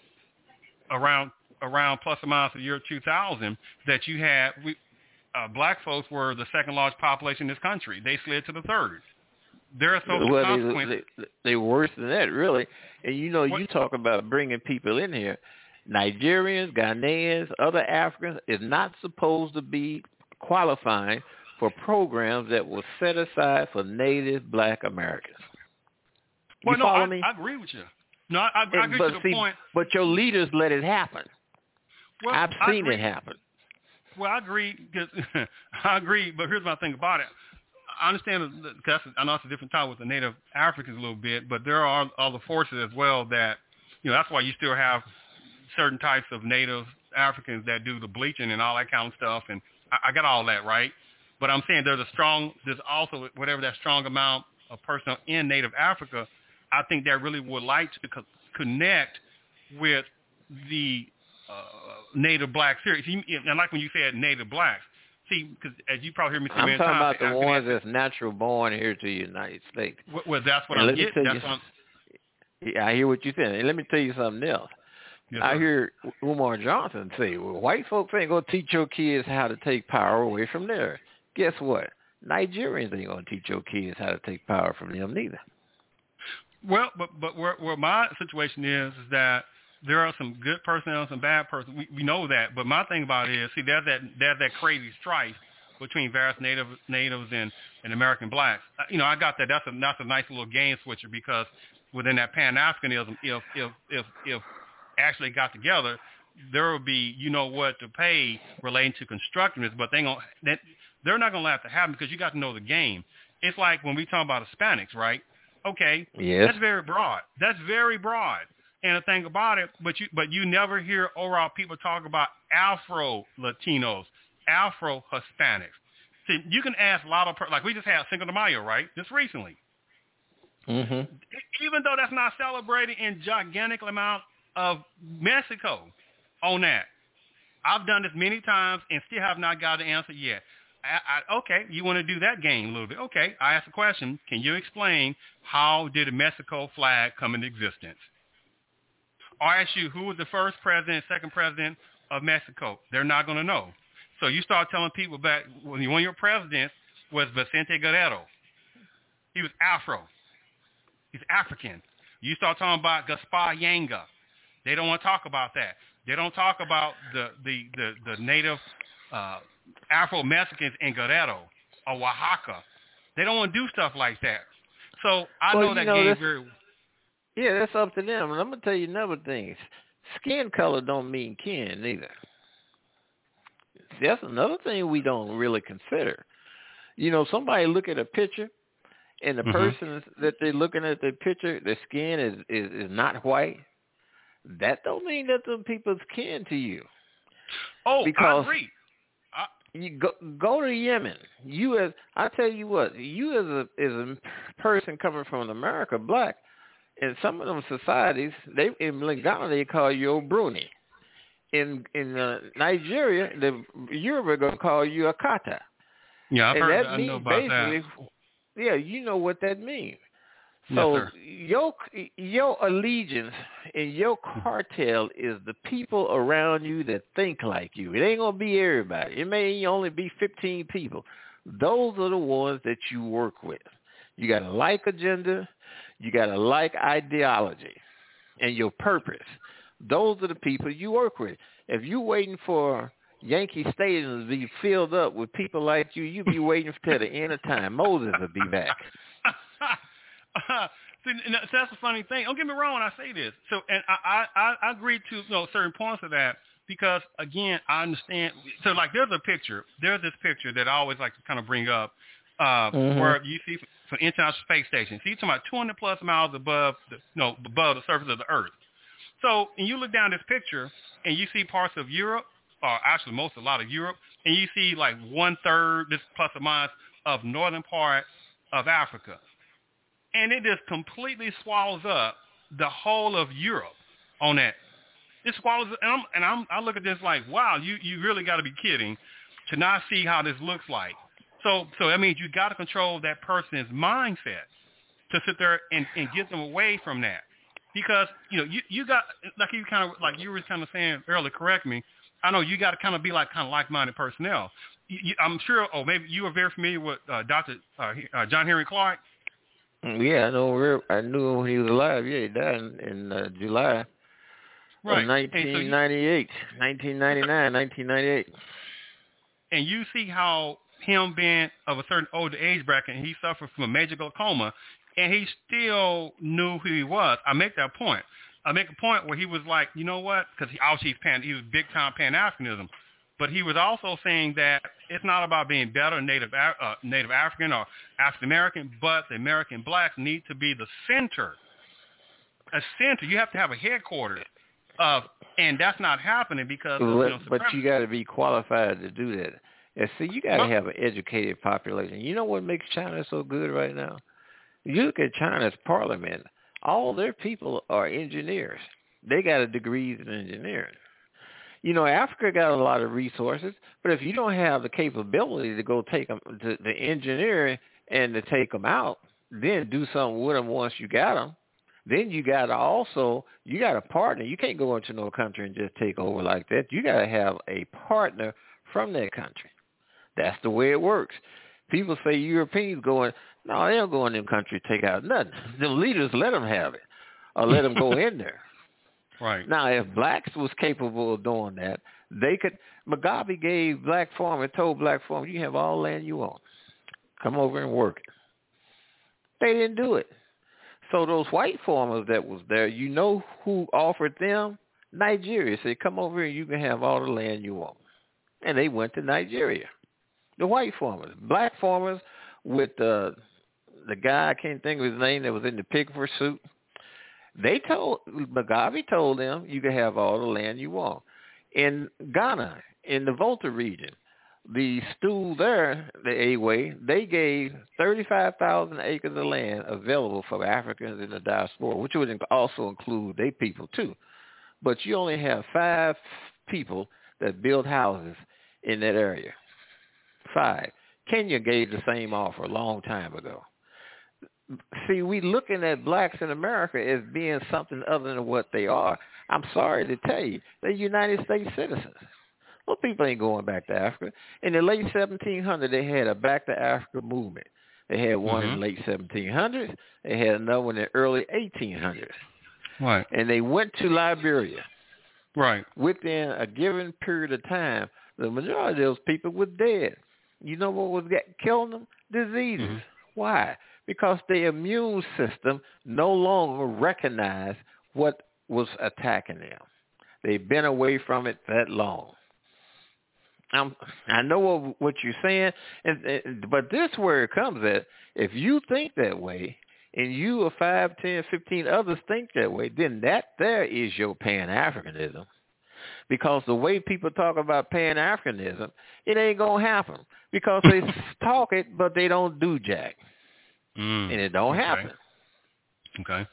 around plus or minus the year 2000, that you had black folks were the second largest population in this country. They slid to the third. There are social consequences. They worse than that, really. And you talk about bringing people in here. Nigerians, Ghanaians, other Africans is not supposed to be qualifying for programs that were set aside for native black Americans. You follow me? I agree with you. No, I agree to the point. But your leaders let it happen. Well, I've seen it happen. Well, I agree. I agree, but here's my thing about it. I understand because I know it's a different time with the Native Africans a little bit, but there are other forces as well that, that's why you still have certain types of Native Africans that do the bleaching and all that kind of stuff, and I got all that, right? But I'm saying there's also whatever that strong amount of personnel in Native Africa, I think that really would like to connect with the Native black series. And like when you said Native blacks, see, because as you probably hear me say many times, I'm talking about the ones that's natural born here to the United States. Well, that's what I'm getting. Yeah, I hear what you're saying. And let me tell you something else. Yes, I hear Umar Johnson say, well, white folks ain't going to teach your kids how to take power away from there. Guess what? Nigerians ain't going to teach your kids how to take power from them neither. Well, but where my situation is that there are some good personnel and some bad personnel. We know that. But my thing about it is, see, there's that crazy strife between various natives and American blacks. I got that. That's a nice little game switcher, because within that Pan-Africanism, if actually got together, there will be what to pay relating to constructiveness, but they're not gonna let that happen, because you got to know the game. It's like when we talk about Hispanics, right? Okay, yes. That's very broad. That's very broad. And the thing about it, but you never hear overall people talk about Afro-Latinos, Afro-Hispanics. See, you can ask a lot of like we just had Cinco de Mayo, right? Just recently. Mm-hmm. Even though that's not celebrated in gigantic amount of Mexico on that. I've done this many times and still have not got an answer yet. Okay, you want to do that game a little bit. Okay, I asked a question. Can you explain how did the Mexico flag come into existence? Or I ask you, who was the first president, second president of Mexico? They're not going to know. So you start telling people back, one of your presidents was Vicente Guerrero. He was Afro. He's African. You start talking about Gaspar Yanga. They don't want to talk about that. They don't talk about the native Afro-Mexicans in Guerrero or Oaxaca. They don't want to do stuff like that. So I know that game very well. Yeah, that's up to them. And I'm going to tell you another thing. Skin color don't mean kin either. See, that's another thing we don't really consider. Somebody look at a picture, and the person that they're looking at the picture, their skin is not white. That don't mean that them people's kin to you. Oh, because I agree. You go to Yemen. I tell you what, you as a person coming from America, black, in some of them societies, in Ghana they call you Bruni. In Nigeria, the Yoruba gonna call you a Kata. Yeah, I've and heard. That I means know about basically, that. Yeah, you know what that means. Yes, So sir. your allegiance and your cartel is the people around you that think like you. It ain't gonna be everybody. It may only be 15 people. Those are the ones that you work with. You got a like agenda, you got a like ideology, and your purpose. Those are the people you work with. If you're waiting for Yankee Stadium to be filled up with people like you, you'll be waiting till the end of time. Moses will be back. See, that's the funny thing. Don't get me wrong when I say this. So, and I agree to certain points of that, because again, I understand. So, like, there's this picture that I always like to kind of bring up, where you see from the International Space Station. So you're talking about 200 plus miles above the surface of the Earth. So, and you look down this picture and you see parts of Europe, or actually a lot of Europe, and you see like 1/3, this plus or minus, of northern part of Africa. And it just completely swallows up the whole of Europe on that. It swallows it, I look at this like, wow, you really got to be kidding to not see how this looks like. So that means you got to control that person's mindset to sit there and get them away from that. Because, you got, like you were kind of saying earlier, correct me, I know you got to kind of be like-minded personnel. I'm sure, maybe you were very familiar with Dr. John Henry Clark. Yeah, I knew when he was alive. Yeah, he died in July of 1998, 1998. And you see how him being of a certain older age bracket, and he suffered from a major glaucoma, and he still knew who he was. I make that point. I make a point where he was like, you know what? Because he was big-time Pan-Africanism. But he was also saying that it's not about being better Native African or African American, but the American blacks need to be the center. A center. You have to have a headquarters and that's not happening because but you got to be qualified to do that. And see, you got to have an educated population. You know what makes China so good right now? You look at China's parliament. All their people are engineers. They got degrees in engineering. Africa got a lot of resources, but if you don't have the capability to go take them to the engineering and to take them out, then do something with them once you got them, then you got to partner. You can't go into no country and just take over like that. You got to have a partner from that country. That's the way it works. People say Europeans going, no, they don't go in them countries to take out nothing. The leaders let them have it or let them go in there. Right. Now, if blacks was capable of doing that, they could. Mugabe gave black farmers, told black farmers, you can have all the land you want. Come over and work it. They didn't do it. So those white farmers that was there, you know who offered them? Nigeria. Said, come over here, you can have all the land you want. And they went to Nigeria. The white farmers. Black farmers with the guy, I can't think of his name, that was in the pig-for suit. Mugabe told them, you can have all the land you want. In Ghana, in the Volta region, the stool there, the Awe, they gave 35,000 acres of land available for Africans in the diaspora, which would also include their people too. But you only have 5 people that build houses in that area. 5. Kenya gave the same offer a long time ago. See, we looking at blacks in America as being something other than what they are. I'm sorry to tell you, they're United States citizens. Well, people ain't going back to Africa. In the late 1700s, they had a back to Africa movement. They had one in the late 1700s. They had another one in the early 1800s. Right. And they went to Liberia. Right. Within a given period of time, the majority of those people were dead. You know what was killing them? Diseases. Mm-hmm. Why? Because their immune system no longer recognized what was attacking them. They've been away from it that long. I know what you're saying, but this is where it comes at. If you think that way, and you or 5, 10, 15 others think that way, then that there is your Pan-Africanism. Because the way people talk about Pan-Africanism, it ain't going to happen. Because they talk it, but they don't do jack. And it don't happen. Okay.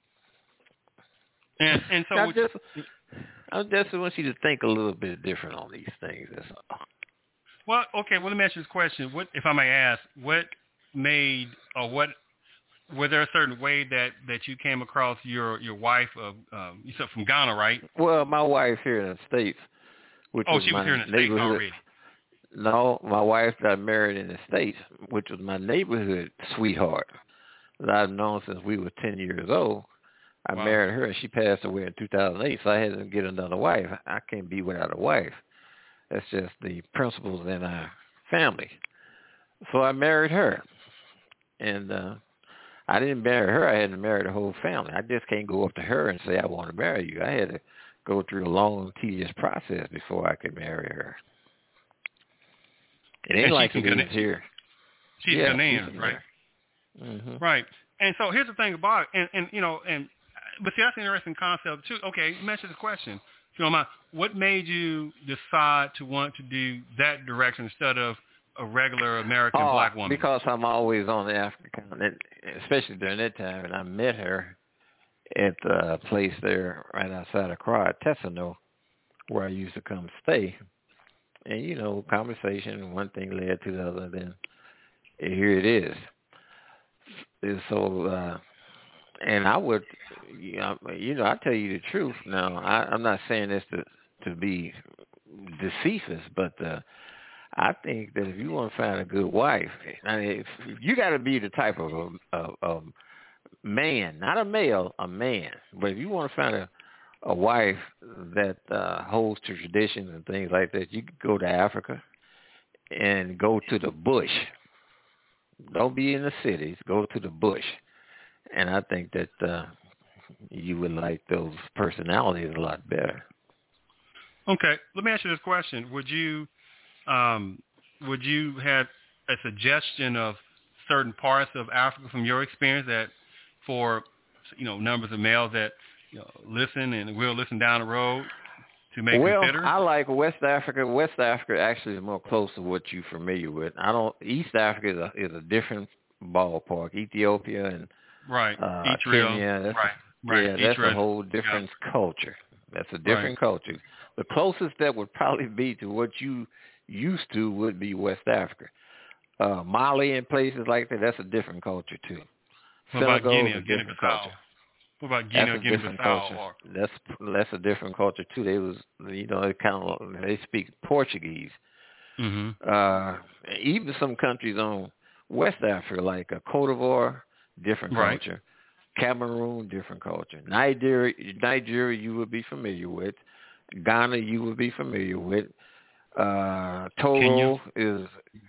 And so I just want you to think a little bit different on these things. That's all. Well, okay. Well, let me ask you this question. What, if I may ask, what made or what was there a certain way that you came across your wife? You said from Ghana, right? Well, my wife here in the States. She was here in the States already. No, my wife got married in the States, which was my neighborhood sweetheart that I've known since we were 10 years old. I married her, and she passed away in 2008, so I had to get another wife. I can't be without a wife. That's just the principles in our family. So I married her, and I didn't marry her. I had to marry the whole family. I just can't go up to her and say, I want to marry you. I had to go through a long, tedious process before I could marry her. It ain't like it is here. She's Ghanaian, right? Mm-hmm. Right. And so here's the thing about it, but see, that's an interesting concept too. Okay, you mentioned the question. If you don't mind, what made you decide to want to do that direction instead of a regular American black woman? Because I'm always on the African continent, especially during that time, and I met her at the place there right outside of Accra, Tessano, where I used to come stay. And, conversation, one thing led to the other, then here it is. And so, and I would, I tell you the truth. Now, I'm not saying this to be deceitful, but I think that if you want to find a good wife, I mean, if you got to be the type of man, not a male, a man. But if you want to find a wife that holds to traditions and things like that, you could go to Africa and go to the bush. Don't be in the cities. Go to the bush. And I think that you would like those personalities a lot better. Okay. Let me ask you this question. Would you have a suggestion of certain parts of Africa from your experience that for, numbers of males that listen and will listen down the road to make consider? I like West Africa. West Africa actually is more close to what you're familiar with. East Africa is a different ballpark. Ethiopia and Kenya. That's a whole different culture. That's a different culture. The closest that would probably be to what you used to would be West Africa. Mali and places like that, that's a different culture too. What about Guinea or Guinea-Bissau? What about Guinea or Guinea-Bissau? That's a different culture too. They was, they speak Portuguese. Mm-hmm. Even some countries on West Africa, like Cote d'Ivoire, different culture. Cameroon, different culture. Nigeria, you would be familiar with. Ghana, you would be familiar with. Togo is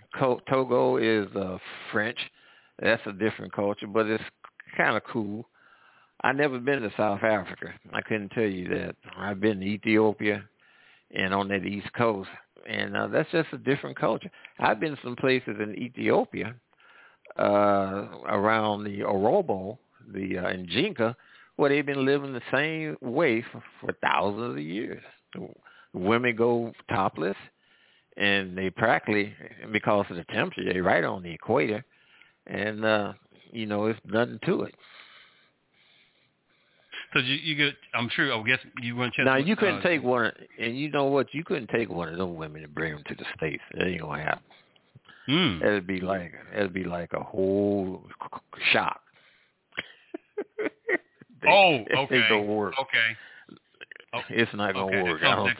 French. That's a different culture, but it's kind of cool. I never been to South Africa. I couldn't tell you that. I've been to Ethiopia and on that East Coast, and that's just a different culture. I've been some places in Ethiopia around the Orobo, the Njinka, where they've been living the same way for thousands of years. Women go topless, and they practically, because of the temperature, they're right on the equator, and, it's nothing to it. So you get, I'm sure, I guess you went to... Now, you couldn't take one, and you know what? You couldn't take one of those women and bring them to the States. That ain't going to happen. It'd be like a whole shock. Okay. It don't work. Okay. It's not going to work.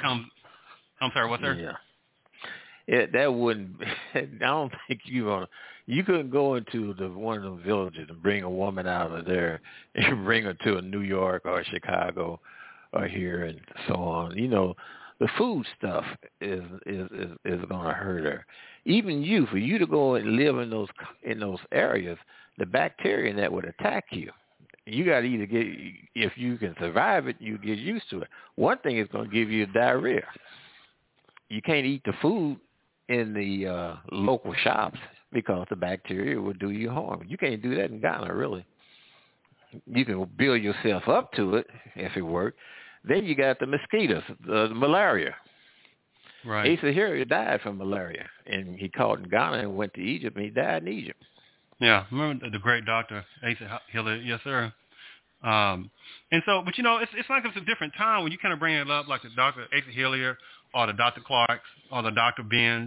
I'm sorry, what's there? Yeah. That wouldn't. I don't think you couldn't go into one of those villages and bring a woman out of there and bring her to a New York or Chicago or here and so on. The food stuff is going to hurt her. Even for you to go and live in those areas, the bacteria that would attack you. You got to either if you can survive it, you get used to it. One thing is going to give you diarrhea. You can't eat the food in the local shops because the bacteria will do you harm. You can't do that in Ghana, really. You can build yourself up to it if it works. Then you got the mosquitoes, the malaria. Right. Asa Hillier died from malaria, and he caught in Ghana and went to Egypt, and he died in Egypt. Yeah, remember the great doctor, Asa Hillier? Yes, sir. And so, but it's like it's a different time when you kind of bring it up, like the Dr. Asa Hillier or the Dr. Clarks or the Dr. Benz.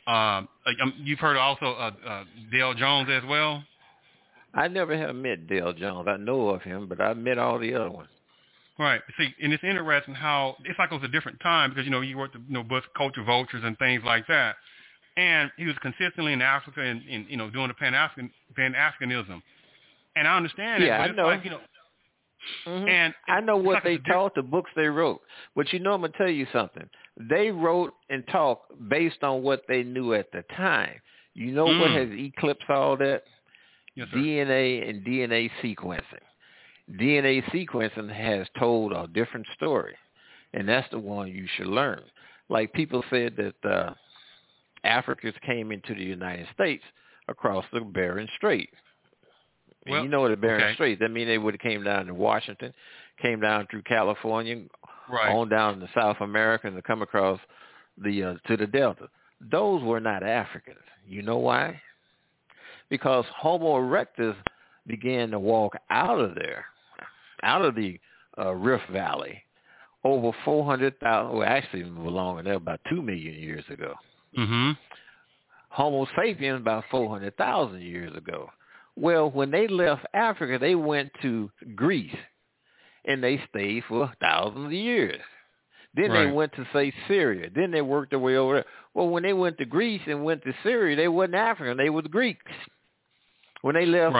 You've heard also Dale Jones as well? I never have met Dale Jones. I know of him, but I've met all the other ones. Right. See, and it's interesting how it's like it was a different time because, he worked with books, Culture Vultures and things like that. And he was consistently in Africa and doing the Pan-Africanism. And I understand yeah, it, but I know. It's like, Mm-hmm. And I know what like they taught, the books they wrote. But I'm going to tell you something. They wrote and talked based on what they knew at the time. You know what has eclipsed all that? Yes, sir. DNA and DNA sequencing. DNA sequencing has told a different story, and that's the one you should learn. Like people said that Africans came into the United States across the Bering Strait. Well, and you know the Bering Strait. That means they would have came down to Washington, came down through California, on down to South America, and to come across to the Delta. Those were not Africans. You know why? Because Homo erectus began to walk out of there, out of the Rift Valley, over 400,000, well, actually longer than that, about 2 million years ago. Mm-hmm. Homo sapiens about 400,000 years ago. Well, when they left Africa, they went to Greece, and they stayed for thousands of years. Then they went to, say, Syria. Then they worked their way over there. Well, when they went to Greece and went to Syria, they wasn't African. They were Greeks. When they left,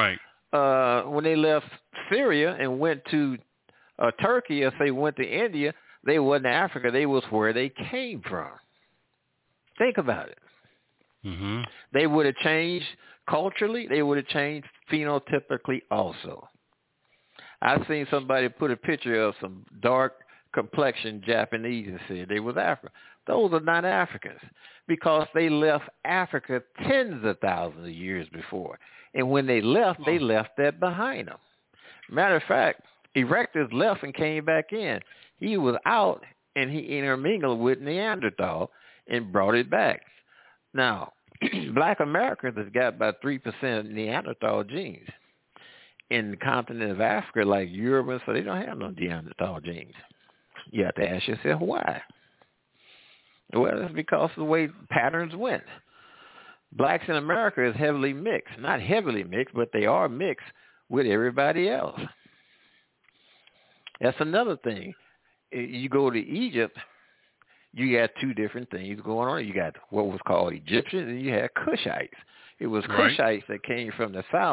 Syria and went to Turkey, if they went to India, they wasn't Africa. They was where they came from. Think about it. Mm-hmm. They would have changed culturally. They would have changed phenotypically also. I've seen somebody put a picture of some dark complexion Japanese and said they was African. Those are not Africans because they left Africa tens of thousands of years before. And when they left that behind them. Matter of fact, Erectus left and came back in. He was out and he intermingled with Neanderthal and brought it back. Now, Black Americans have got about 3% Neanderthal genes. In the continent of Africa, like Europe, so they don't have no Neanderthal genes. You have to ask yourself why. Well, it's because of the way patterns went. Blacks in America is heavily mixed. Not heavily mixed, but they are mixed with everybody else. That's another thing. You go to Egypt, you got two different things going on. You got what was called Egyptians, and you had Cushites. It was Cushites that came from the south,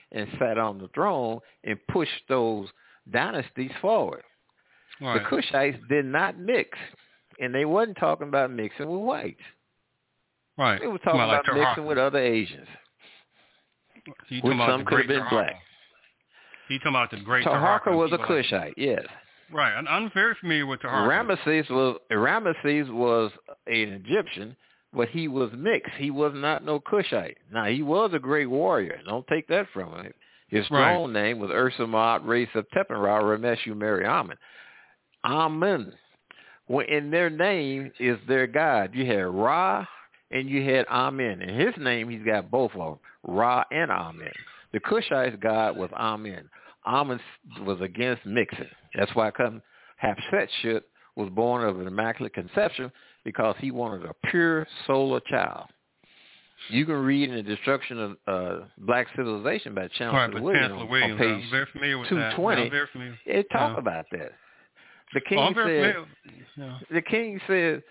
and sat on the throne and pushed those dynasties forward. Right. The Cushites did not mix, and they wasn't talking about mixing with whites. Right. They were talking about mixing with other Asians, So which some could have been black. He talking about the great Taharqa was a Cushite, yes. Right. I'm very familiar with Taharqa. Ramesses was an Egyptian, but he was mixed. He was not no Cushite. Now, he was a great warrior. Don't take that from him. His throne name was Ursamat, race of Tepenra, Rameshu, Mary Amen. Amen. Well, in their name is their God. You had Ra and you had Amen. In his name, he's got both of them, Ra and Amen. The Cushites' God was Amen. Amen was against mixing. That's why Hatshepsut was born of an immaculate conception, because he wanted a pure solar child. You can read in The Destruction of Black Civilization by Chancellor Williams on page 220. It talk about that. The king the king said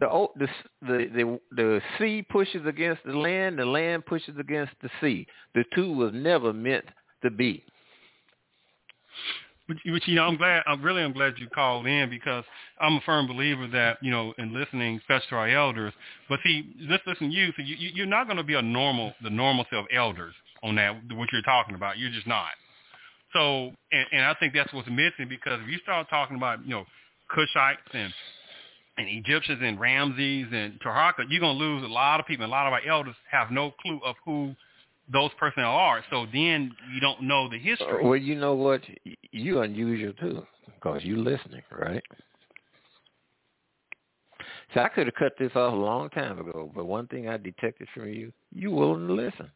the sea pushes against the land pushes against the sea. The two was never meant to be. But I'm glad you called in, because I'm a firm believer that, in listening, especially to our elders. But see, just listen to you. So you're not going to be the normalcy of elders on that, what you're talking about. You're just not. So, and I think that's what's missing, because if you start talking about, Cushites and Egyptians and Ramses and Taharqa, you're going to lose a lot of people. A lot of our elders have no clue of who those personnel are. So then you don't know the history. Well, you know what? You unusual too, because you listening, right? So I could have cut this off a long time ago, but one thing I detected from you willing to listen.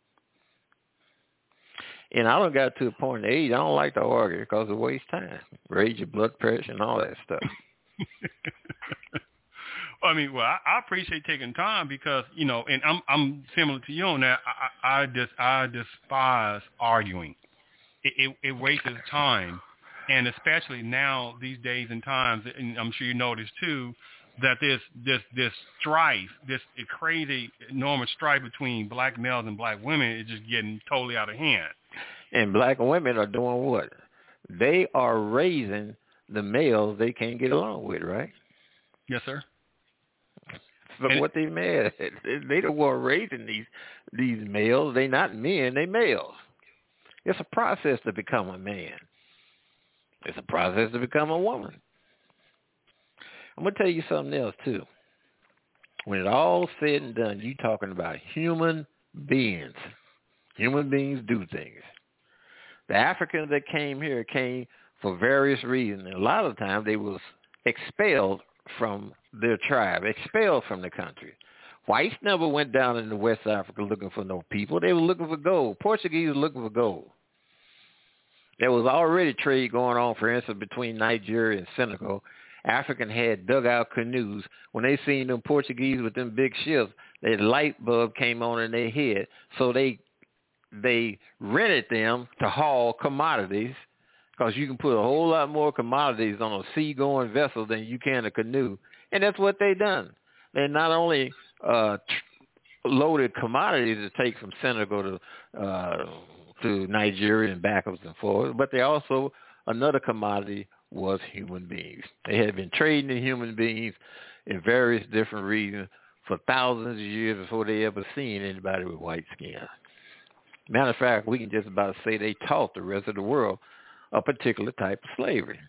And I don't got to a point in age, I don't like to argue because it wastes time. Raise your blood pressure and all that stuff. I appreciate taking time, because, and I'm similar to you on that. I despise arguing. It wastes time. And especially now, these days and times, and I'm sure you know this too, that this strife, this crazy, enormous strife between black males and black women is just getting totally out of hand. And black women are doing what? They are raising the males they can't get along with, right? Yes, sir. So what they mad at? They the one raising these males. They not men, they males. It's a process to become a man. It's a process to become a woman. I'm going to tell you something else, too. When it all said and done, you talking about human beings. Human beings do things. The Africans that came here came for various reasons. And a lot of times they was expelled from their tribe, expelled from the country. Whites never went down into West Africa looking for no people. They were looking for gold. Portuguese were looking for gold. There was already trade going on, for instance, between Nigeria and Senegal. African had dugout canoes. When they seen them Portuguese with them big ships, their light bulb came on in their head. So they rented them to haul commodities, because you can put a whole lot more commodities on a sea-going vessel than you can a canoe. And that's what they done. They not only loaded commodities to take from Senegal to Nigeria and backwards and forwards, but they also, another commodity was human beings. They had been trading in human beings in various different regions for thousands of years before they ever seen anybody with white skin. Matter of fact, we can just about say they taught the rest of the world a particular type of slavery.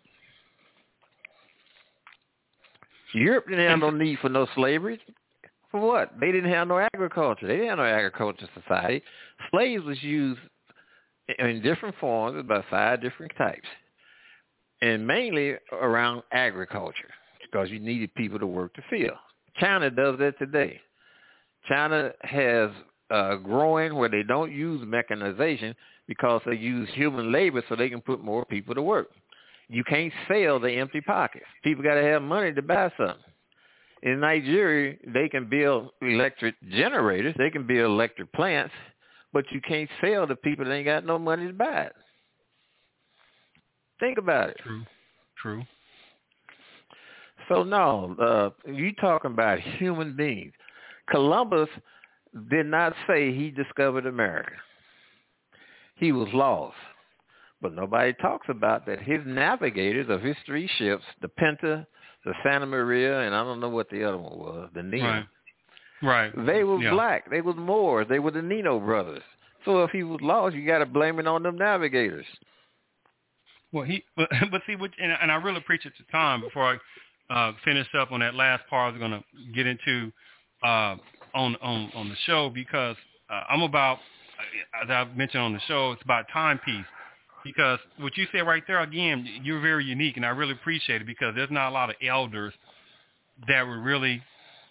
Europe didn't have no need for no slavery. For what? They didn't have no agriculture. They didn't have no agriculture society. Slaves was used in different forms by 5 different types, and mainly around agriculture, because you needed people to work the field. China does that today. China has growing where they don't use mechanization because they use human labor so they can put more people to work. You can't sell the empty pockets. People got to have money to buy something. In Nigeria, they can build electric generators. They can build electric plants, but you can't sell to people that ain't got no money to buy it. Think about it. True. So, no, you talking about human beings. Columbus did not say he discovered America. he was lost. But nobody talks about that. His navigators of his 3 ships, the Pinta, the Santa Maria, and I don't know what the other one was, the Nina. Right. They were black. They were Moors. They were the Nino brothers. So if he was lost, you got to blame it on them navigators. Well, but see, and I really appreciate the time before I finish up on that last part. I was going to get into on the show because I'm about, as I've mentioned on the show, it's about timepiece. Because what you said right there, again, you're very unique, and I really appreciate it because there's not a lot of elders that would really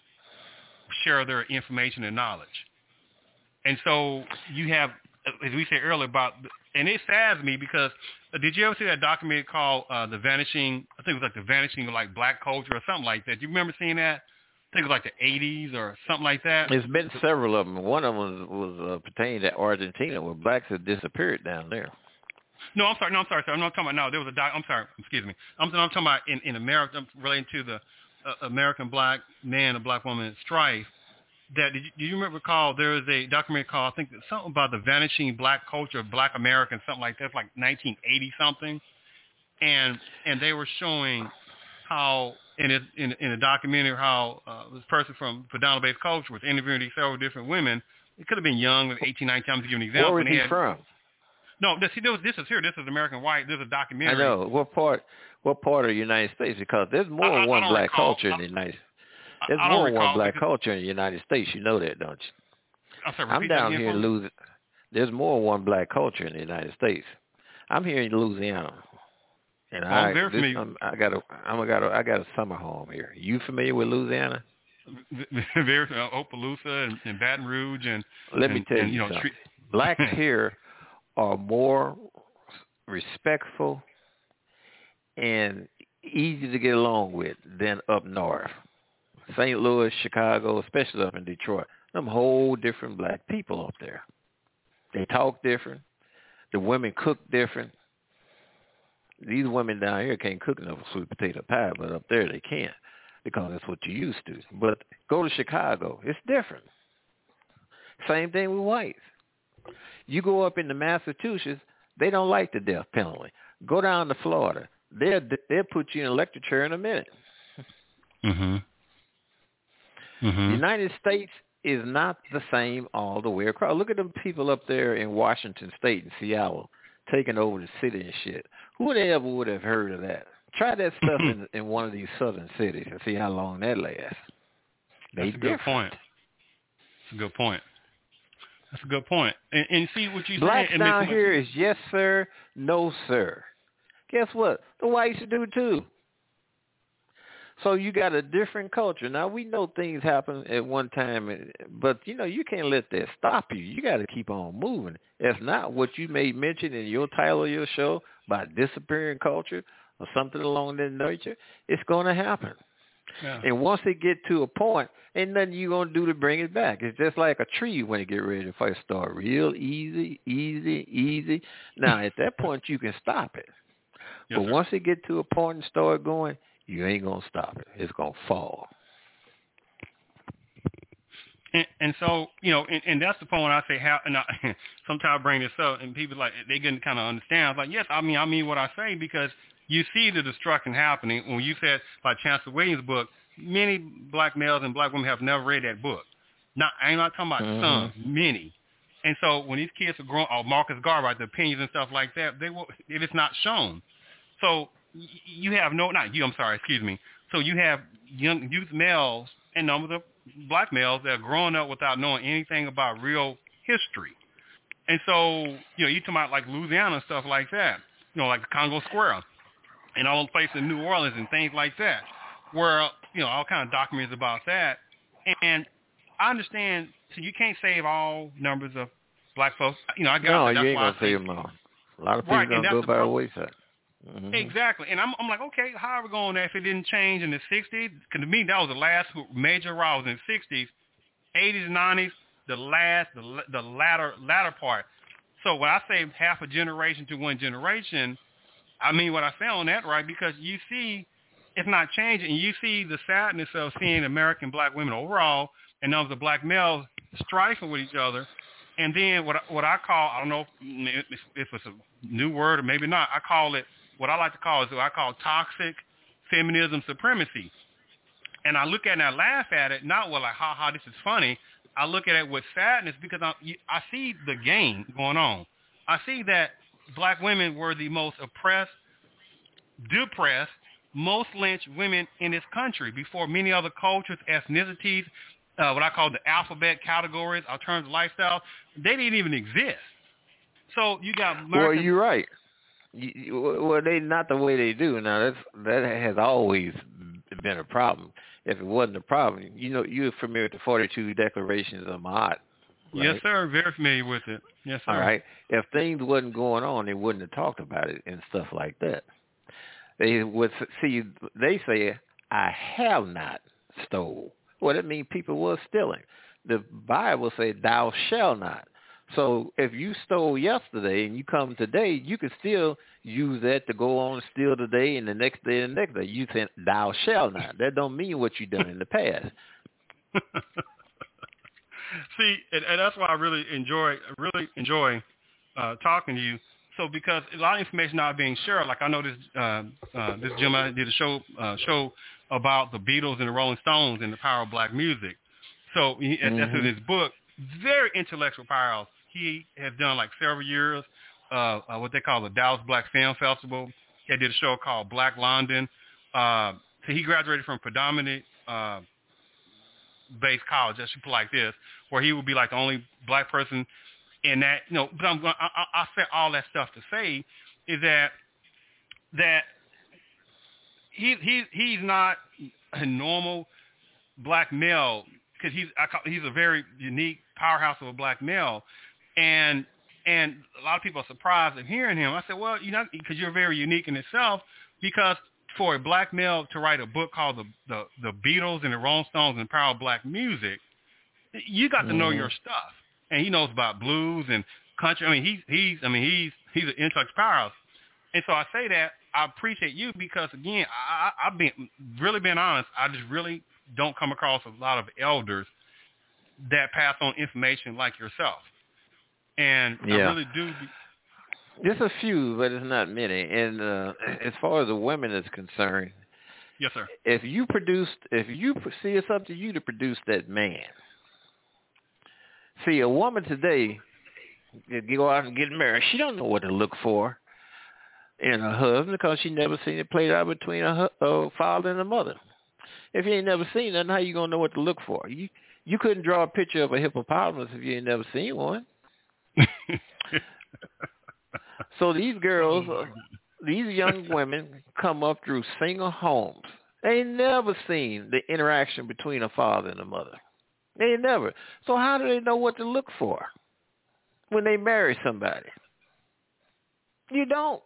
share their information and knowledge. And so you have, as we said earlier, and it saddens me because did you ever see that documentary called The Vanishing, I think it was like The Vanishing of like Black Culture or something like that. Do you remember seeing that? I think it was like the 80s or something like that. There's been several of them. One of them was pertaining to Argentina where blacks had disappeared down there. No, I'm sorry. I'm not talking about, no, there was I'm sorry, excuse me. I'm talking about in America, I'm relating to the American black man and black woman strife. Do you recall there was a documentary called, I think, something about the vanishing black culture of black Americans, something like that, it's like 1980 something. And they were showing how, in a documentary, how this person from predominant-based culture was interviewing these several different women. It could have been young, 18, 19, I'm to give an example. Where was he from? No, this is here. This is American White. There's a documentary. I know. What part of the United States? Because there's more than one black culture in the United States. There's more than one black culture in the United States. You know that, don't you? I'm down here in Louisiana. There's more than one black culture in the United States. I'm here in Louisiana, and I got a summer home here. You familiar with Louisiana? Very Opelousas and Baton Rouge and let me tell you something. Blacks here are more respectful and easy to get along with than up north. St. Louis, Chicago, especially up in Detroit. Them whole different black people up there. They talk different. The women cook different. These women down here can't cook enough sweet potato pie, but up there they can because that's what you're used to. But go to Chicago, it's different. Same thing with whites. You go up into Massachusetts, they don't like the death penalty. Go down to Florida, they'll put you in an electric chair in a minute. The United States is not the same all the way across. Look at them people up there in Washington State and Seattle taking over the city and shit. Who ever would have heard of that? Try that stuff in one of these southern cities and see how long that lasts. That's a good point. That's a good point. That's a good point. And see what you Blacks down here is yes, sir, no, sir. Guess what? The whites do too. So you got a different culture. Now, we know things happen at one time, but, you can't let that stop you. You got to keep on moving. If not, what you may mention in your title of your show about disappearing culture or something along that nature, it's going to happen. Yeah. And once it get to a point, ain't nothing you're going to do to bring it back. It's just like a tree when it get ready to first start. Real easy. Now, at that point, you can stop it. Yes, but sir. once it get to a point and start going, you ain't going to stop it. It's going to fall. And so, and that's the point when I say how, and sometimes I bring this up, and people like, they can kind of understand. I was like, yes, I mean what I say, because you see the destruction happening. When you said, like Chancellor Williams' book, many black males and black women have never read that book. I'm not talking about some, many. And so when these kids are growing, or Marcus Garvey, the opinions and stuff like that, it is not shown. So you have So you have youth males and numbers of black males that are growing up without knowing anything about real history. And so, you talk about like Louisiana and stuff like that, like the Congo Square and all those places in New Orleans and things like that, where, all kind of documents about that. And I understand, so you can't save all numbers of black folks. I got no, that. You ain't going to save them all. A lot of people don't go by the wayside. Mm-hmm. Exactly. And I'm like, okay, how are we going there if it didn't change in the 60s? Because to me, that was the last major rise in the 60s, 80s, 90s, the latter part. So when I say half a generation to one generation, I mean what I say on that, right? Because you see it's not changing. And you see the sadness of seeing American black women overall and numbers of black males strifing with each other. And then what I call, I don't know if it's a new word or maybe not, I call it, what I like to call is what I call toxic feminism supremacy. And I look at it and I laugh at it, not like, ha, this is funny. I look at it with sadness because I see the game going on. I see that black women were the most oppressed, depressed, most lynched women in this country before many other cultures, ethnicities, what I call the alphabet categories, alternative lifestyle. They didn't even exist. So you got American. Well, you're right. Well, they not the way they do now. That has always been a problem. If it wasn't a problem, you're familiar with the 42 Declarations of Ma'at. Right? Yes, sir. Very familiar with it. Yes, sir. All right. If things wasn't going on, they wouldn't have talked about it and stuff like that. They would see. They say, "I have not stole." Well, that means people were stealing. The Bible says, "Thou shalt not." So if you stole yesterday and you come today, you can still use that to go on and steal today and the next day and the next day. You say, "Thou shalt not." That don't mean what you done in the past. See, and that's why I really enjoy talking to you. So because a lot of information not being shared, like I know this gentleman did a show about the Beatles and the Rolling Stones and the power of black music. So that's in his book. Very intellectual powerhouse. He has done like several years what they call the Dallas Black Film Festival. He did a show called Black London. So he graduated from predominant based college, let's put it like this, where he would be like the only black person in that. But I said all that stuff to say is that he's not a normal black male, because he's a very unique powerhouse of a black male, and a lot of people are surprised at hearing him. I said, well, because you're very unique in itself, because for a black male to write a book called the Beatles and the Rolling Stones and the Power of Black Music, you got to know your stuff, and he knows about blues and country. I mean, he's an intellectual powerhouse, and so I say that I appreciate you because again, I've been honest. I just really don't come across a lot of elders that pass on information like yourself, and I really do. Just a few, but it's not many. And as far as the women is concerned, yes, sir. If you see, it's up to you to produce that man. See, a woman today, you go out and get married, she don't know what to look for in a husband because she never seen it played out between a father and a mother. If you ain't never seen that, how you gonna know what to look for? You couldn't draw a picture of a hippopotamus if you ain't never seen one. So these girls, these young women come up through single homes. They ain't never seen the interaction between a father and a mother. They ain't never. So how do they know what to look for when they marry somebody? You don't.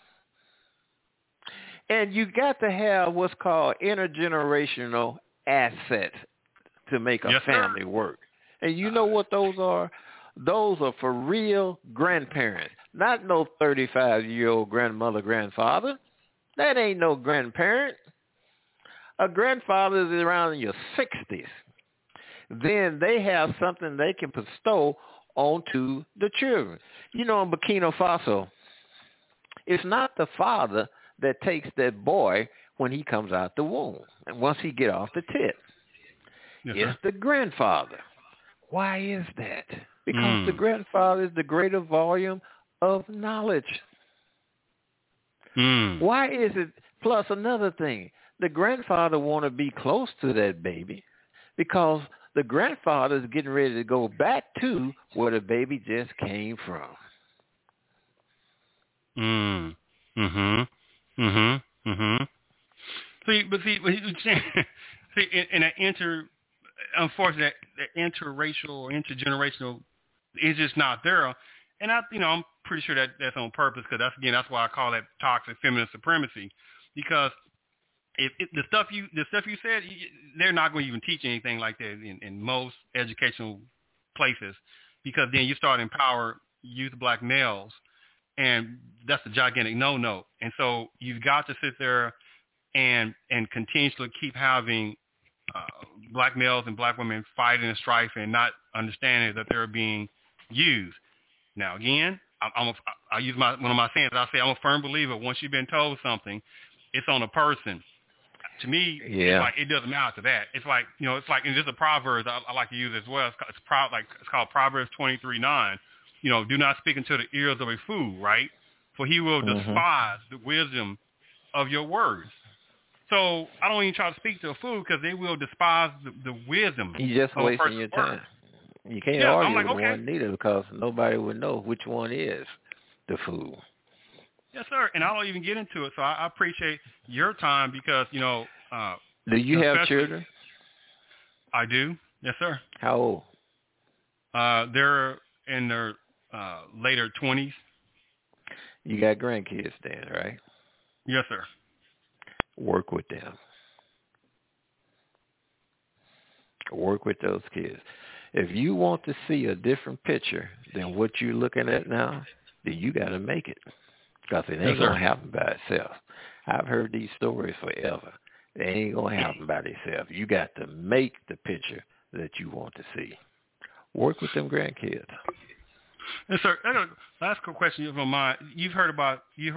And you got to have what's called intergenerational assets to make a family work. And you know what those are? Those are for real grandparents, not no 35-year-old grandmother, grandfather. That ain't no grandparent. A grandfather is around in your 60s. Then they have something they can bestow onto the children. In Burkina Faso, it's not the father that takes that boy when he comes out the womb and once he get off the tip. Yes, it's the grandfather. Why is that? Because the grandfather is the greater volume of knowledge. Why is it? Plus another thing, the grandfather want to be close to that baby because the grandfather is getting ready to go back to where the baby just came from. See, in that unfortunately, that interracial or intergenerational is just not there. And I'm pretty sure that that's on purpose because that's why I call that toxic feminine supremacy. Because if the stuff you said, they're not going to even teach anything like that in most educational places, because then you start to empower youth black males, and that's a gigantic no-no. And so you've got to sit there and continuously keep having black males and black women fighting and strife and not understanding that they're being use. Now, again, I use one of my sayings. I say I'm a firm believer. Once you've been told something, it's on a person. To me, it's like it doesn't matter to that. It's like, it's like, and there's a proverb I like to use as well. It's called Proverbs 23:9. Do not speak into the ears of a fool, right? For he will despise the wisdom of your words. So I don't even try to speak to a fool because they will despise the wisdom. You're just wasting your time. You can't argue with one neither because nobody would know which one is the fool. Yes, sir. And I don't even get into it. So I appreciate your time because, do you have children? I do. Yes, sir. How old? They're in their later 20s. You got grandkids then, right? Yes, sir. Work with them. Work with those kids. If you want to see a different picture than what you're looking at now, then you got to make it. Because it ain't going to happen by itself. I've heard these stories forever. It ain't going to happen by itself. You got to make the picture that you want to see. Work with them grandkids. Yes, sir. Last quick question of mine. You heard of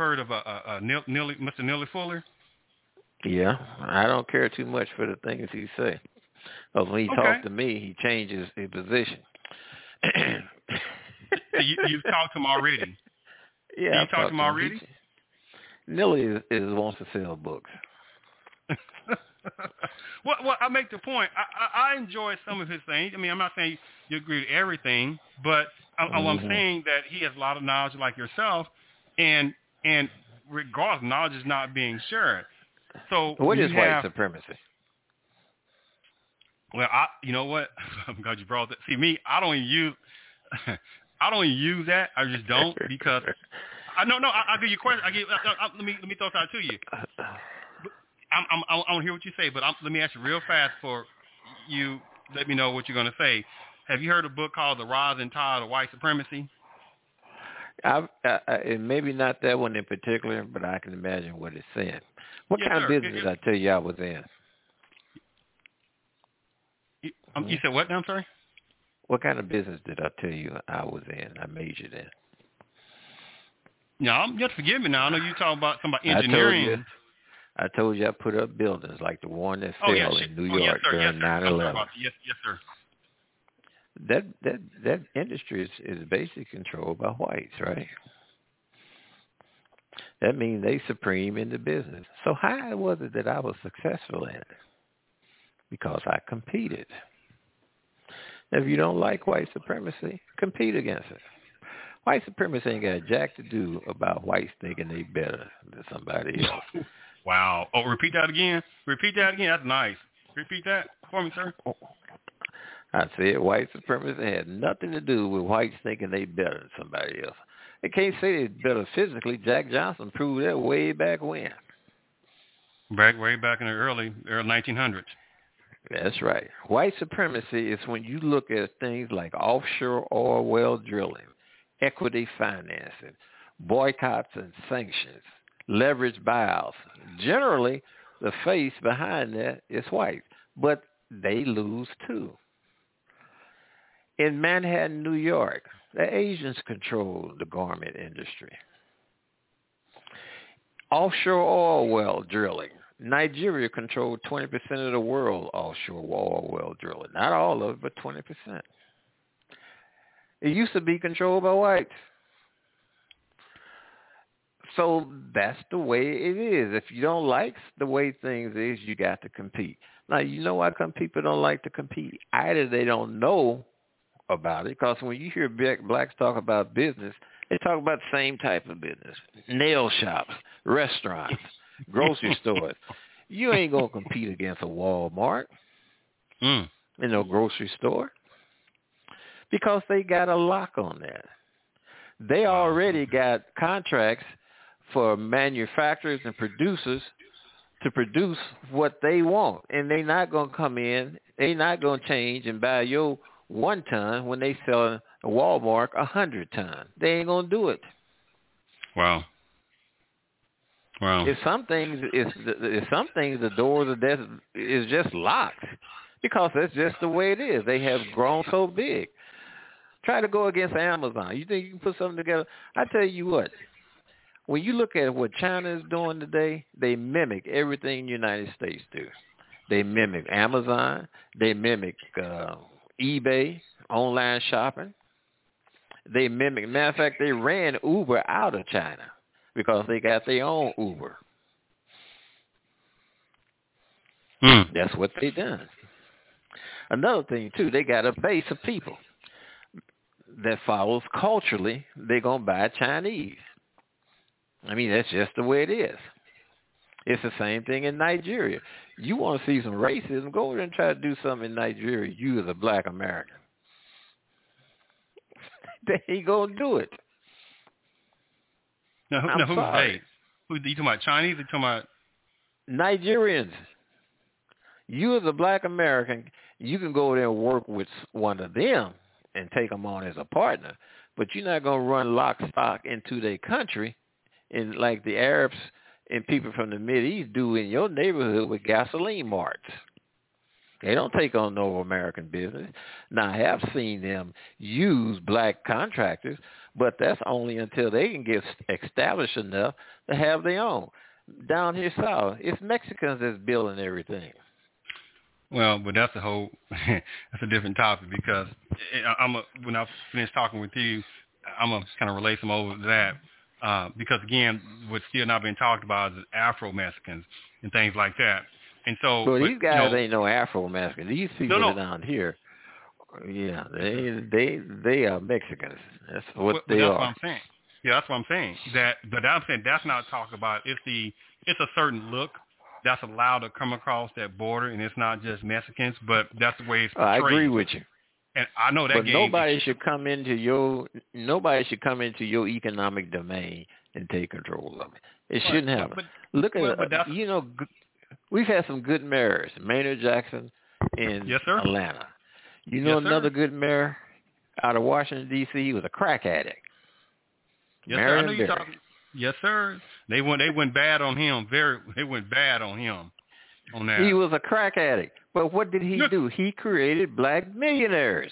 Mr. Neely Fuller? Yeah, I don't care too much for the things he say. Because when he talks to me, he changes his position. You've talked to him already. Yeah, you talked to him already? Neely wants to sell books. Well, I make the point. I enjoy some of his things. I mean, I'm not saying you agree with everything, but I'm saying that he has a lot of knowledge like yourself, and regardless, knowledge is not being shared. So what is white supremacy? Well, you know what? I'm glad you brought that. See, me, I don't even use that. I just don't because I'll give you a question. Let me throw that to you. I want to hear what you say, but let me ask you real fast for you. Let me know what you're going to say. Have you heard a book called The Rise and Tide of White Supremacy? Maybe not that one in particular, but I can imagine what it's saying. What kind of business did I tell you I was in? You said what now? I'm sorry? What kind of business did I tell you I was in? I majored in. No, just forgive me now. I know you talking about engineering. I told you I put up buildings like the one that fell in New York during 9/11. Yes, sir. That industry is basically controlled by whites, right? That means they supreme in the business. So how was it that I was successful in it? Because I competed. If you don't like white supremacy, compete against it. White supremacy ain't got jack to do about whites thinking they better than somebody else. Wow. Oh, repeat that again. That's nice. Repeat that for me, sir. I said white supremacy had nothing to do with whites thinking they better than somebody else. They can't say they're better physically. Jack Johnson proved that way back when. Way back in the early 1900s. That's right. White supremacy is when you look at things like offshore oil well drilling, equity financing, boycotts and sanctions, leveraged buyouts. Generally, the face behind that is white, but they lose too. In Manhattan, New York, the Asians control the garment industry. Offshore oil well drilling. Nigeria controlled 20% of the world offshore oil well drilling. Not all of it, but 20%. It used to be controlled by whites. So that's the way it is. If you don't like the way things is, you got to compete. Now, you know why people don't like to compete? Either they don't know about it, because when you hear blacks talk about business, they talk about the same type of business. Nail shops, restaurants, grocery stores. You ain't going to compete against a Walmart in no grocery store because they got a lock on that. They already got contracts for manufacturers and producers to produce what they want, and they're not going to come in. They're not going to change and buy your 1 ton when they sell a Walmart 100 ton. They ain't going to do it. Wow. If some things, the doors is just locked because that's just the way it is. They have grown so big. Try to go against Amazon. You think you can put something together? I tell you what. When you look at what China is doing today, they mimic everything the United States do. They mimic Amazon. They mimic eBay, online shopping. They mimic. Matter of fact, they ran Uber out of China because they got their own Uber. That's what they done. Another thing, too, they got a base of people that follows culturally. They're going to buy Chinese. I mean, that's just the way it is. It's the same thing in Nigeria. You want to see some racism, go over there and try to do something in Nigeria, you as a black American. They ain't going to do it. Now, who's they? Who, you talking about Chinese or you talking about? Nigerians. You as a black American, you can go there and work with one of them and take them on as a partner, but you're not going to run lock, stock into their country and like the Arabs and people from the Mideast do in your neighborhood with gasoline marts. They don't take on no American business. Now, I have seen them use black contractors, but that's only until they can get established enough to have their own. Down here south, it's Mexicans that's building everything. Well, but that's that's a different topic because when I finish talking with you, I'm going to kind of relate some over to that because, again, what's still not being talked about is Afro-Mexicans and things like that. And so, well, these guys ain't no Afro-Mexicans. These people are down here. Yeah, they are Mexicans. That's what they are. That's what I'm saying. Yeah, that's what I'm saying. But I'm saying that's not talked about. It's a certain look that's allowed to come across that border, and it's not just Mexicans, but that's the way it's portrayed. I agree with you. And I know that. But nobody should come into your economic domain and take control of it. It shouldn't happen. Look at we've had some good mayors, Maynard Jackson in Atlanta. You know another good mayor out of Washington, D.C., he was a crack addict. Yes, sir. I know you're talking. Yes, sir. They went bad on him. They went bad on him on that. He was a crack addict. But what did he do? He created black millionaires.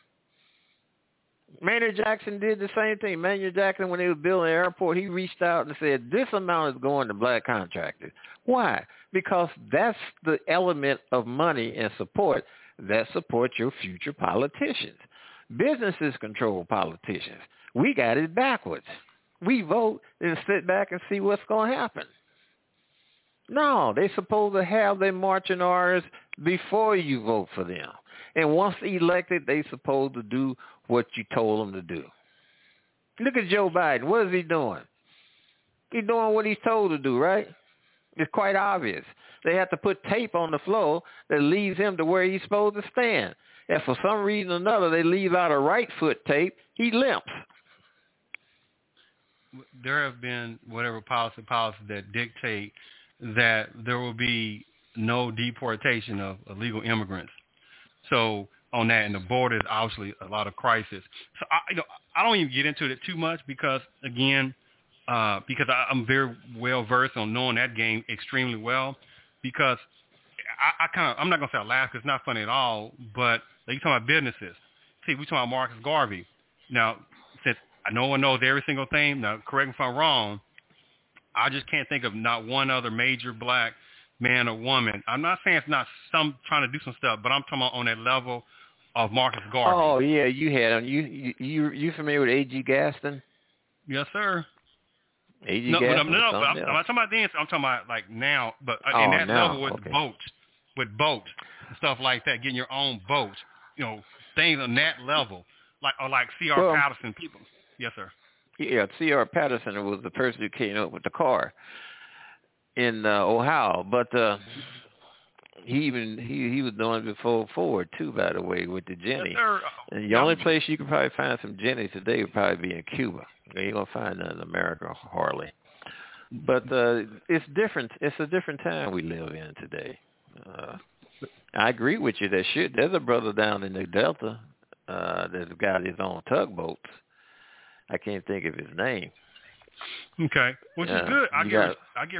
Maynard Jackson did the same thing. Maynard Jackson, when they were building the airport, he reached out and said, this amount is going to black contractors. Why? Because that's the element of money and support that supports your future politicians. Businesses control politicians. We got it backwards. We vote and sit back and see what's going to happen. No, they're supposed to have their marching orders before you vote for them. And once elected, they're supposed to do what you told them to do. Look at Joe Biden. What is he doing? He's doing what he's told to do, right? It's quite obvious. They have to put tape on the floor that leads him to where he's supposed to stand. If for some reason or another they leave out a right foot tape, he limps. There have been whatever policies that dictate that there will be no deportation of illegal immigrants. So on that, and the border is obviously a lot of crisis. So I don't even get into it too much because again, I'm very well versed on knowing that game extremely well. Because I'm not gonna say I laugh because it's not funny at all. But like you talking about businesses. See, we talking about Marcus Garvey. Now, since no one knows every single thing, now correct me if I'm wrong, I just can't think of not one other major black man or woman. I'm not saying it's not some trying to do some stuff, but I'm talking about on that level of Marcus Garvey. Oh yeah, you had him. You familiar with A.G. Gaston? Yes, sir. A.G. Gaston. I'm not talking about then. I'm talking about like now, but in that level with boats and stuff like that, getting your own boats, things on that level, like C.R. Patterson people. Yes, sir. Yeah, C.R. Patterson was the person who came up with the car in Ohio, but he was doing it before Ford too, by the way, with the Jenny. Yes, and the only place you could probably find some Jennies today would probably be in Cuba. You ain't gonna find none in America hardly. But it's different. It's a different time we live in today. I agree with you. There's a brother down in the Delta that's got his own tugboats. I can't think of his name. Okay, which is good. I give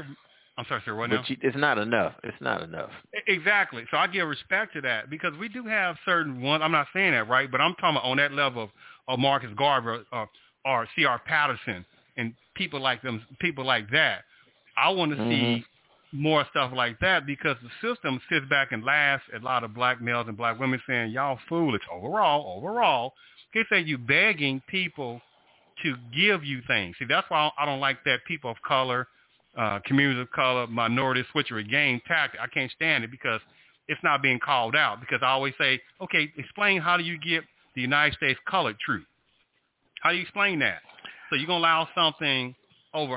I'm sorry, sir. What But now? it's not enough. It's not enough. Exactly. So I give respect to that because we do have certain ones. I'm not saying that, right? But I'm talking about on that level of Marcus Garvey or C.R. Patterson and people like them, people like that. I want to see more stuff like that because the system sits back and laughs at a lot of black males and black women saying, y'all foolish overall. They say you begging people to give you things. See, that's why I don't like that people of color, communities of color, minority switchery game tactic. I can't stand it because it's not being called out because I always say, okay, explain how do you get the United States colored truth? How do you explain that? So you're going to allow something over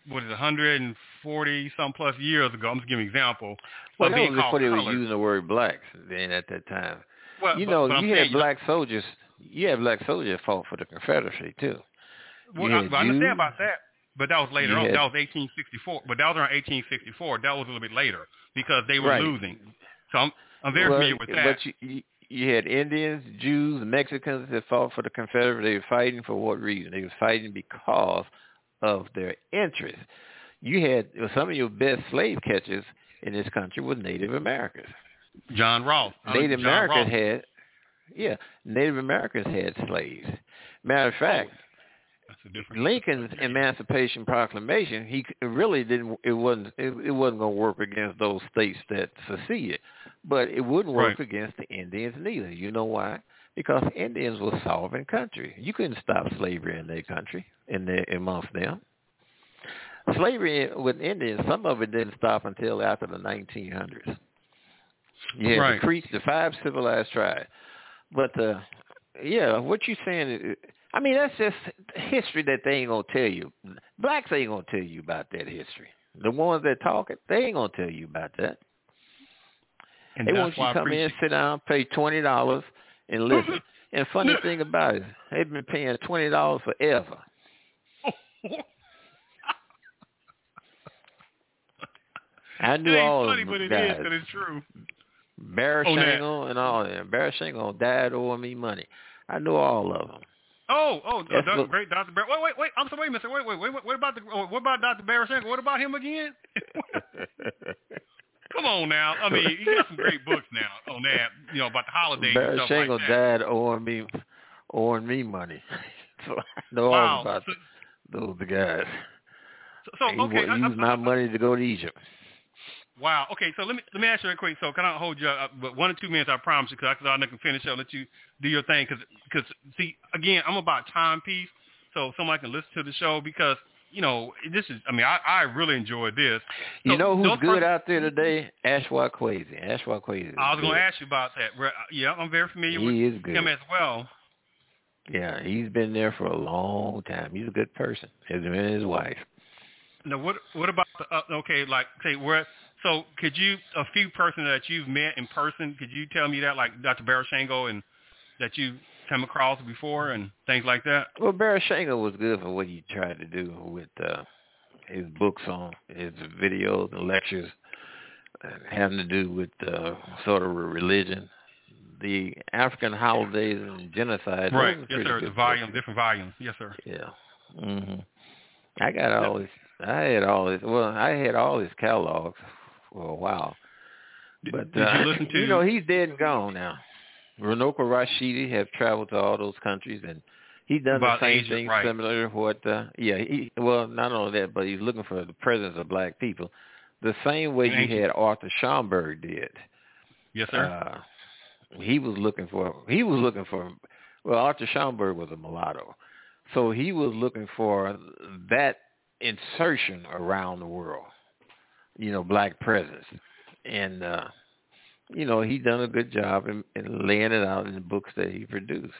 140 some plus years ago. I'm just giving an example. Well, of that being was called before they were colored. using the word blacks then at that time. Well, you but you had black soldiers. You had black soldiers that fought for the Confederacy too. Well, I understand about that, but that was later on. That was 1864. But that was around 1864. That was a little bit later because they were losing. So I'm very familiar with that. But you had Indians, Jews, Mexicans that fought for the Confederacy. They were fighting for what reason? They were fighting because of their interests. You had some of your best slave catchers in this country were Native Americans. John Ross. Native Americans had slaves. Matter of fact, Lincoln's Emancipation Proclamation, he really didn't. It wasn't going to work against those states that seceded, but it wouldn't work against the Indians neither. You know why? Because Indians were sovereign country. You couldn't stop slavery in their country, amongst them. Slavery with Indians, some of it didn't stop until after the 1900s. You had the Creeks, the 5 civilized tribes. But, what you're saying, I mean, that's just history that they ain't going to tell you. Blacks ain't going to tell you about that history. The ones that talk it, they ain't going to tell you about that. And they want you to come in, sit down, pay $20 and listen. And funny thing about it, they've been paying $20 forever. I knew all of them guys. It is, but it's true. Barashango and all of them. Barashango died owing me money. I knew all of them. Great Dr. Barry. Wait. I'm sorry, Mister. Wait. What about Dr. Barashango? What about him again? Come on now. I mean, he got some great books now on that. About the holidays and stuff like that. Barashango died owing me money. So I know all about those guys. He used my money to go to Egypt. Wow. Okay, so let me ask you real quick. So can I hold you up? But 1 or 2 minutes, I promise you, because I'm not going to finish. I'll let you do your thing. Because, see, again, I'm about timepiece, so somebody can listen to the show because, this is, I really enjoyed this. So you know who's good out there today? Ashwa Kwesi. Ashwa Kwesi. I was going to ask you about that. Yeah, I'm very familiar with him as well. Yeah, he's been there for a long time. He's a good person. Him and his wife. Now, what about so could you, a few persons that you've met in person, could you tell me that, like Dr. Barashango, and that you come across before and things like that? Well, Barashango was good for what he tried to do with his books on his videos and lectures having to do with sort of religion, the African holidays and genocide. Right, yes, sir, different volumes. Yes, sir. Yeah. Mm-hmm. I had all his catalogs for a while. But, did you listen to... he's dead and gone now. Runoko Rashidi have traveled to all those countries, and he's done the same thing similar to what, not only that, but he's looking for the presence of black people. The same way you had Arthur Schomburg did. Yes, sir. He was looking for, Arthur Schomburg was a mulatto. So he was looking for that insertion around the world, black presence. And, he done a good job in laying it out in the books that he produced.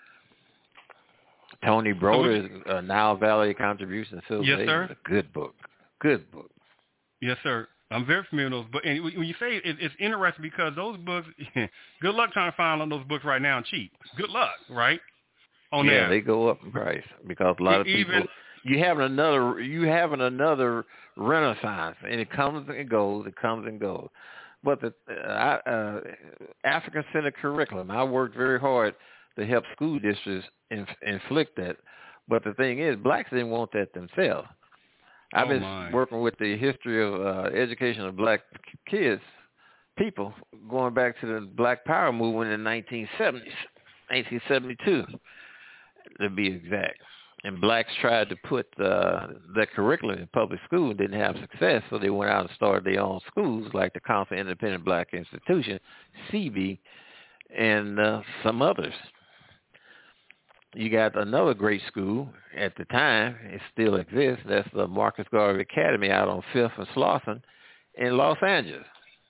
Tony Broder's Nile Valley Contribution to Civilization is a good book. Good book. Yes, sir. I'm very familiar with those books. And when you say it's interesting because those books, good luck trying to find on those books right now cheap. Good luck, right? They go up in price because a lot of people. You having another renaissance, and it comes and goes. It comes and goes. But the African-centered curriculum, I worked very hard to help school districts inflict that. But the thing is, blacks didn't want that themselves. I've been working with the history of education of black people, going back to the Black Power movement in the 1970s, 1972 to be exact. And blacks tried to put the curriculum in public school and didn't have success, so they went out and started their own schools like the Council of Independent Black Institution, CB, and some others. You got another great school at the time, it still exists, that's the Marcus Garvey Academy out on 5th and Slauson in Los Angeles.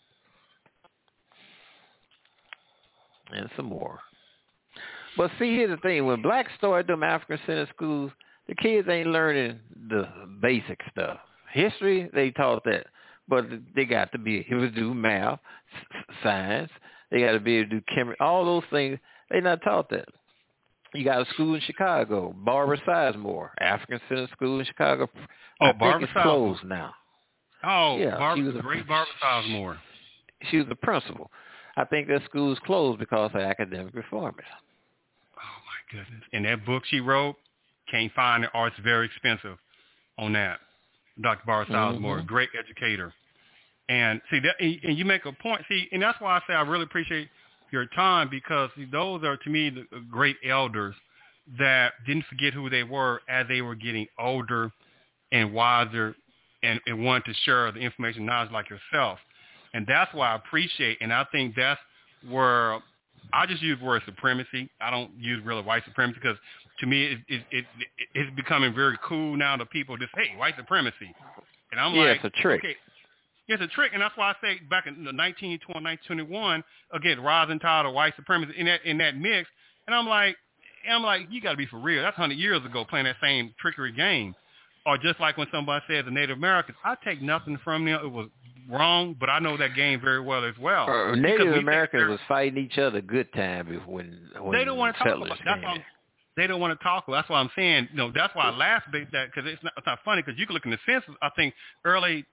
And some more. But see, here's the thing. When blacks started them African-centered schools, the kids ain't learning the basic stuff. History, they taught that. But they got to be able to do math, science. They got to be able to do chemistry. All those things, they not taught that. You got a school in Chicago, Barbara Sizemore, African-centered school in Chicago. Oh, I think Barbara it's closed now. Oh, yeah, she was great Barbara Sizemore. She was the principal. I think that school is closed because of academic reformism. Oh, my goodness. And that book she wrote, can't find it, or it's very expensive on that. Dr. Barbara Sizemore, great educator. And see, that, and you make a point. See, and that's why I say I really appreciate your time, because those are, to me, the great elders that didn't forget who they were as they were getting older and wiser and wanted to share the information and knowledge like yourself. And that's why I appreciate, and I think that's where I just use the word supremacy. I don't use really white supremacy, because to me it's becoming very cool now to people just, hey, white supremacy. And I'm like, it's a trick. Okay, it's a trick, and that's why I say back in 1920, 1921, again, rising tide of white supremacy in that mix. And I'm like, you got to be for real. That's 100 years ago playing that same trickery game. Or just like when somebody says the Native Americans, I take nothing from them. It was wrong, but I know that game very well as well. Native Americans was fighting each other good time when they don't want to talk about that. They don't want to talk about. That's why I'm saying, that's why I laugh about that, because it's not funny, because you can look in the census, I think census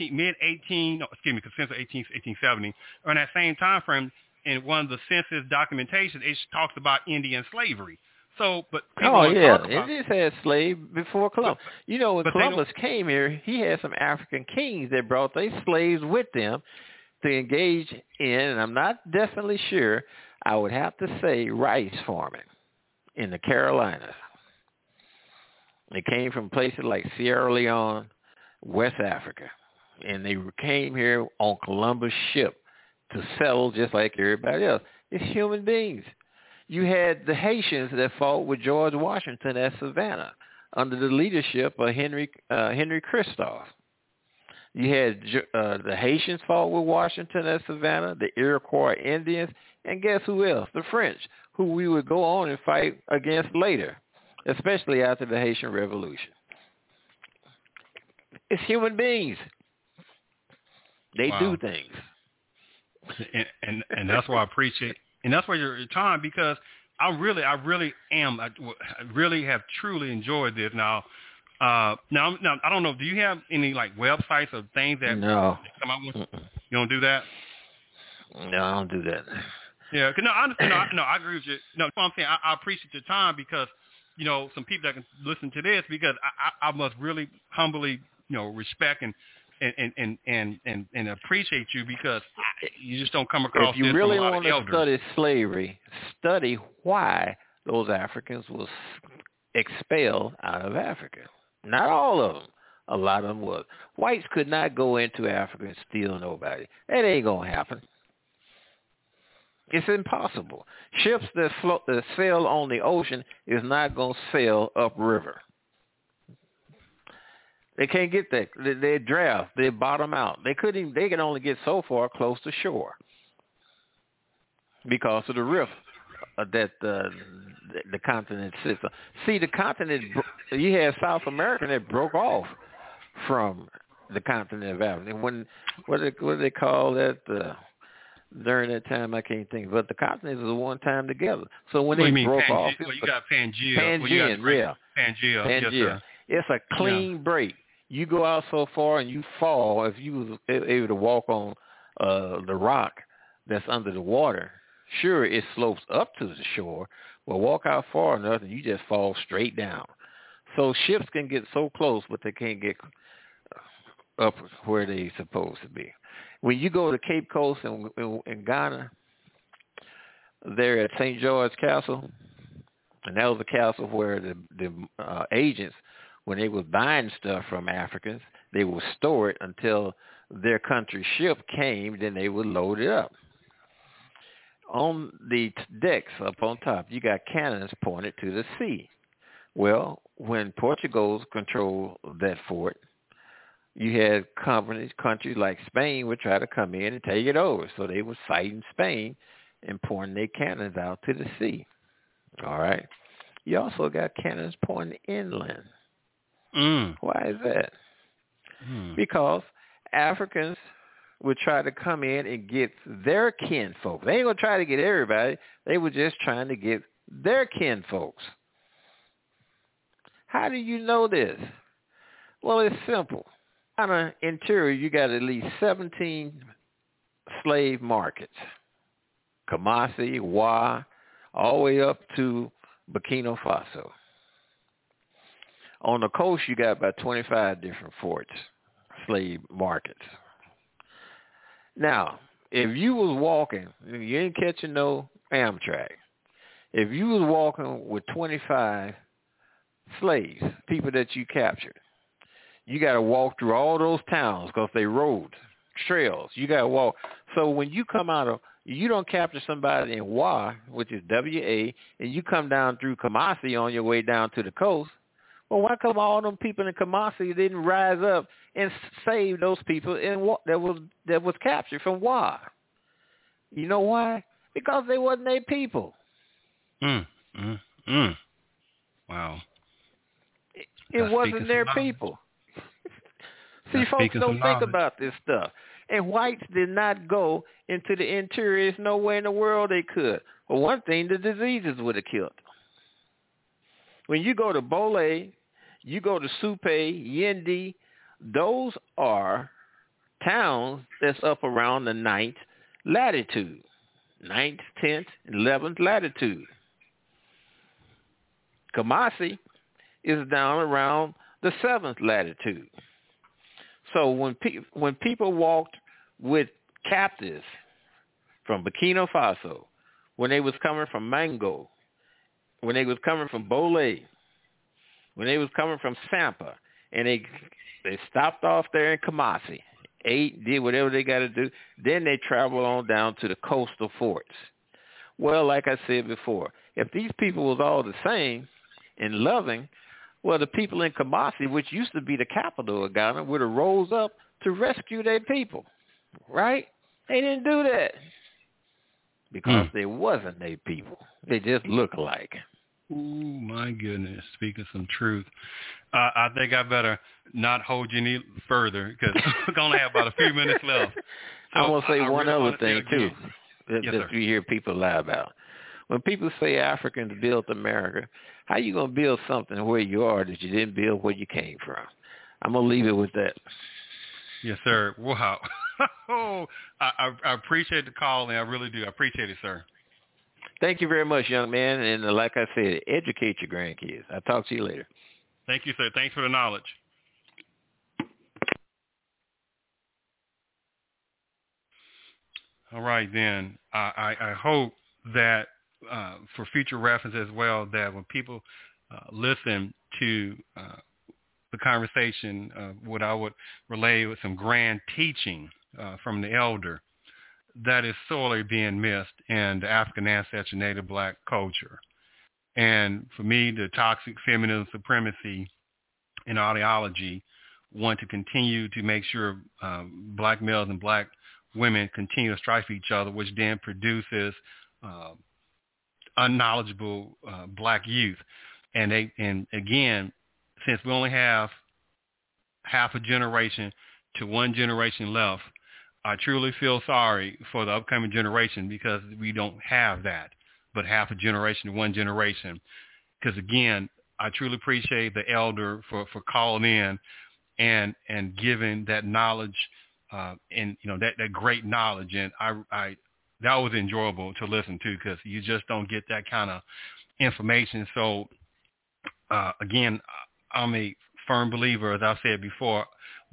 1870, or in that same time frame, in one of the census documentation, it talks about Indian slavery. So, but Indians had slaves before Columbus. When Columbus came here, he had some African kings that brought their slaves with them to engage in, and I'm not definitely sure, I would have to say rice farming in the Carolinas. They came from places like Sierra Leone, West Africa, and they came here on Columbus' ship to settle just like everybody else. It's human beings. You had the Haitians that fought with George Washington at Savannah under the leadership of Henry Christophe. You had the Haitians fought with Washington at Savannah, the Iroquois Indians, and guess who else? The French, who we would go on and fight against later, especially after the Haitian Revolution. It's human beings. They do things. And that's why I appreciate, and that's why your time, because I really have truly enjoyed this. Now I don't know, do you have any like websites or things that come out with? You don't do that? No, I don't do that. Yeah, cause I understand. I agree with you. No, I'm saying I appreciate your time, because some people that can listen to this, because I must really humbly respect and appreciate you, because you just don't come across. If you really want to study slavery, study why those Africans was expelled out of Africa. Not all of them. A lot of them was. Whites could not go into Africa and steal nobody. That ain't gonna happen. It's impossible. Ships that sail on the ocean is not going to sail upriver. They can't get that. They draft. They bottom out. They can only get so far close to shore because of the rift that the continent sits on. See, the continent, you had South America that broke off from the continent of Africa. What do they call that? During that time, I can't think. But the continents was one time together. So when they broke off, you got Pangea. Pangea. Yes, sir. It's a clean break. You go out so far and you fall. If you was able to walk on the rock that's under the water, sure, it slopes up to the shore. But walk out far enough and you just fall straight down. So ships can get so close, but they can't get up where they supposed to be. When you go to Cape Coast in Ghana, there at St. George Castle, and that was the castle where the agents, when they was buying stuff from Africans, they would store it until their country ship came, then they would load it up. On the decks up on top, you got cannons pointed to the sea. Well, when Portugal controlled that fort, you had countries like Spain would try to come in and take it over. So they was fighting Spain and pointing their cannons out to the sea. All right. You also got cannons pointing inland. Why is that? Because Africans would try to come in and get their kinfolk. They ain't going to try to get everybody. They were just trying to get their kinfolks. How do you know this? Well, it's simple. On the interior, you got at least 17 slave markets. Kumasi, Wa, all the way up to Burkina Faso. On the coast, you got about 25 different forts, slave markets. Now, if you was walking, you ain't catching no Amtrak. If you was walking with 25 slaves, people that you captured, you got to walk through all those towns because they roads, trails. You got to walk. So when you come out of, you don't capture somebody in Wa, which is W-A, and you come down through Kumasi on your way down to the coast. Well, why come all them people in Kumasi didn't rise up and save those people that was captured from Wa? You know why? Because they wasn't their people. Wow. It wasn't their people. See, folks don't think about this stuff. And whites did not go into the interior. There's nowhere in the world they could. Well, one thing, the diseases would have killed them. When you go to Bole, you go to Supe, Yendi, those are towns that's up around the 9th latitude. 9th, 10th, 11th latitude. Kumasi is down around the 7th latitude. So when people walked with captives from Burkina Faso, when they was coming from Mango, when they was coming from Bole, when they was coming from Sampa, and they stopped off there in Kumasi, ate, did whatever they got to do, then they traveled on down to the coastal forts. Well, like I said before, if these people was all the same and loving, well, the people in Kumasi, which used to be the capital of Ghana, would have rose up to rescue their people, right? They didn't do that because they wasn't their people. They just looked alike. Oh, my goodness. Speaking some truth. I think I better not hold you any further because we're going to have about a few minutes left. So I'm going to say one other thing, too, that you hear people lie about. When people say Africans built America, how you going to build something where you are that you didn't build where you came from? I'm going to leave it with that. Yes, sir. Wow. I appreciate the call, and I really do. I appreciate it, sir. Thank you very much, young man. And like I said, educate your grandkids. I'll talk to you later. Thank you, sir. Thanks for the knowledge. All right, then. I hope that for future reference as well, that when people listen to the conversation, what I would relay with some grand teaching from the elder that is sorely being missed in the African ancestral Native Black culture. And for me, the toxic feminine supremacy and ideology want to continue to make sure black males and black women continue to strife each other, which then produces unknowledgeable black youth. And again, since we only have half a generation to one generation left, I truly feel sorry for the upcoming generation because we don't have that, but half a generation to one generation. Because again, I truly appreciate the elder for calling in and giving that knowledge and that great knowledge. And I that was enjoyable to listen to because you just don't get that kind of information. So again, I'm a firm believer, as I've said before,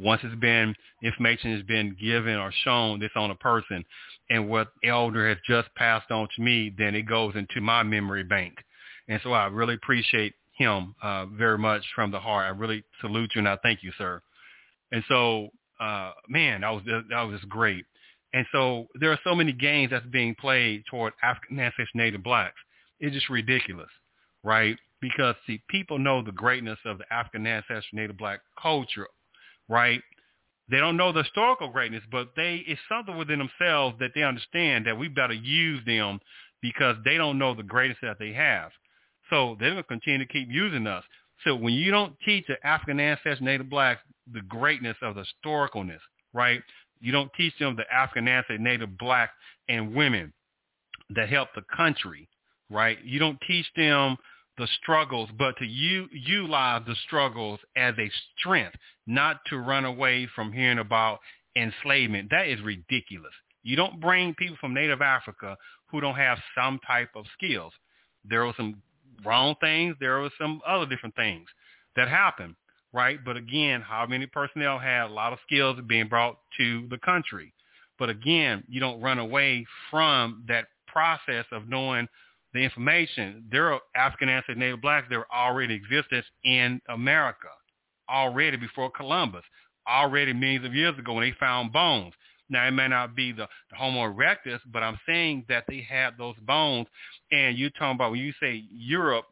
Once information has been given or shown that's on a person, and what elder has just passed on to me, then it goes into my memory bank. And so I really appreciate him very much from the heart. I really salute you, and I thank you, sir. And so, man, that was just great. And so there are so many games that's being played toward African ancestry Native blacks. It's just ridiculous, right? Because, see, people know the greatness of the African ancestry Native black culture, right? They don't know the historical greatness, but it's something within themselves that they understand that we better use them because they don't know the greatness that they have. So they're going to continue to keep using us. So when you don't teach the African ancestry Native blacks the greatness of the historicalness, right? You don't teach them the African ancestry Native blacks and women that help the country, right? You don't teach them the struggles, but to utilize the struggles as a strength, not to run away from hearing about enslavement. That is ridiculous. You don't bring people from Native Africa who don't have some type of skills. There are some wrong things. There are some other different things that happen, right? But again, how many personnel have a lot of skills being brought to the country? But again, you don't run away from that process of knowing the information. There are African ancestry Native blacks that were already existed in America, already before Columbus, already millions of years ago when they found bones. Now, it may not be the Homo erectus, but I'm saying that they had those bones. And you're talking about when you say Europe,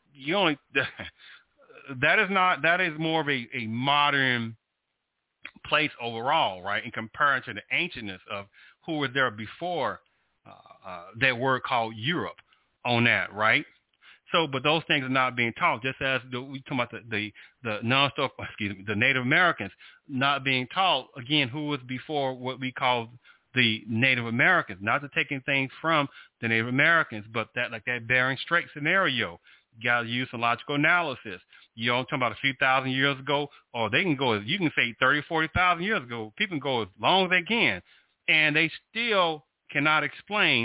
that is more of a modern place overall, right, in comparison to the ancientness of who were there before that word called Europe on that, right? So, but those things are not being taught, just as we talk about the Native Americans not being taught, again, who was before what we call the Native Americans, not to taking things from the Native Americans, but that Bering Strait scenario. You got to use some logical analysis. You know, I'm talking about a few thousand years ago, or they can go, you can say 30, 40,000 years ago. People can go as long as they can, and they still cannot explain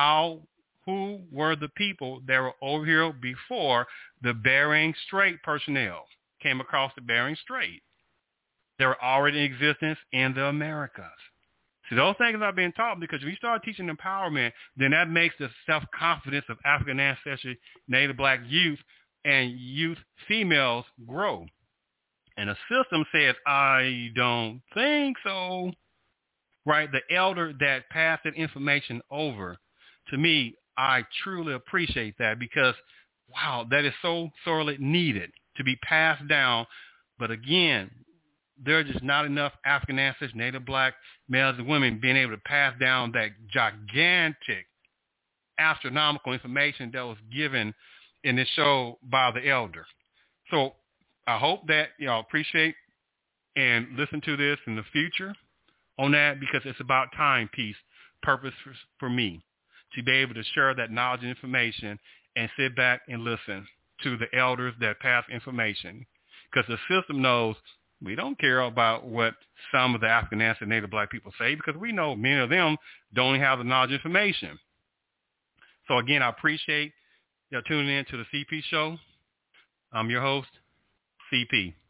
who were the people that were over here before the Bering Strait personnel came across the Bering Strait. They were already in existence in the Americas. See, those things are not being taught because if you start teaching empowerment, then that makes the self-confidence of African ancestry, Native black youth, and youth females grow. And the system says, I don't think so. Right? The elder that passed that information over, to me, I truly appreciate that because, wow, that is so sorely needed to be passed down. But again, there are just not enough African ancestors, Native black males and women being able to pass down that gigantic astronomical information that was given in this show by the elder. So I hope that y'all appreciate and listen to this in the future on that, because it's about timepiece purpose for me to be able to share that knowledge and information and sit back and listen to the elders that pass information, because the system knows we don't care about what some of the African ancestry Native black people say, because we know many of them don't have the knowledge and information. So again, I appreciate y'all tuning in to the CP show. I'm your host, CP.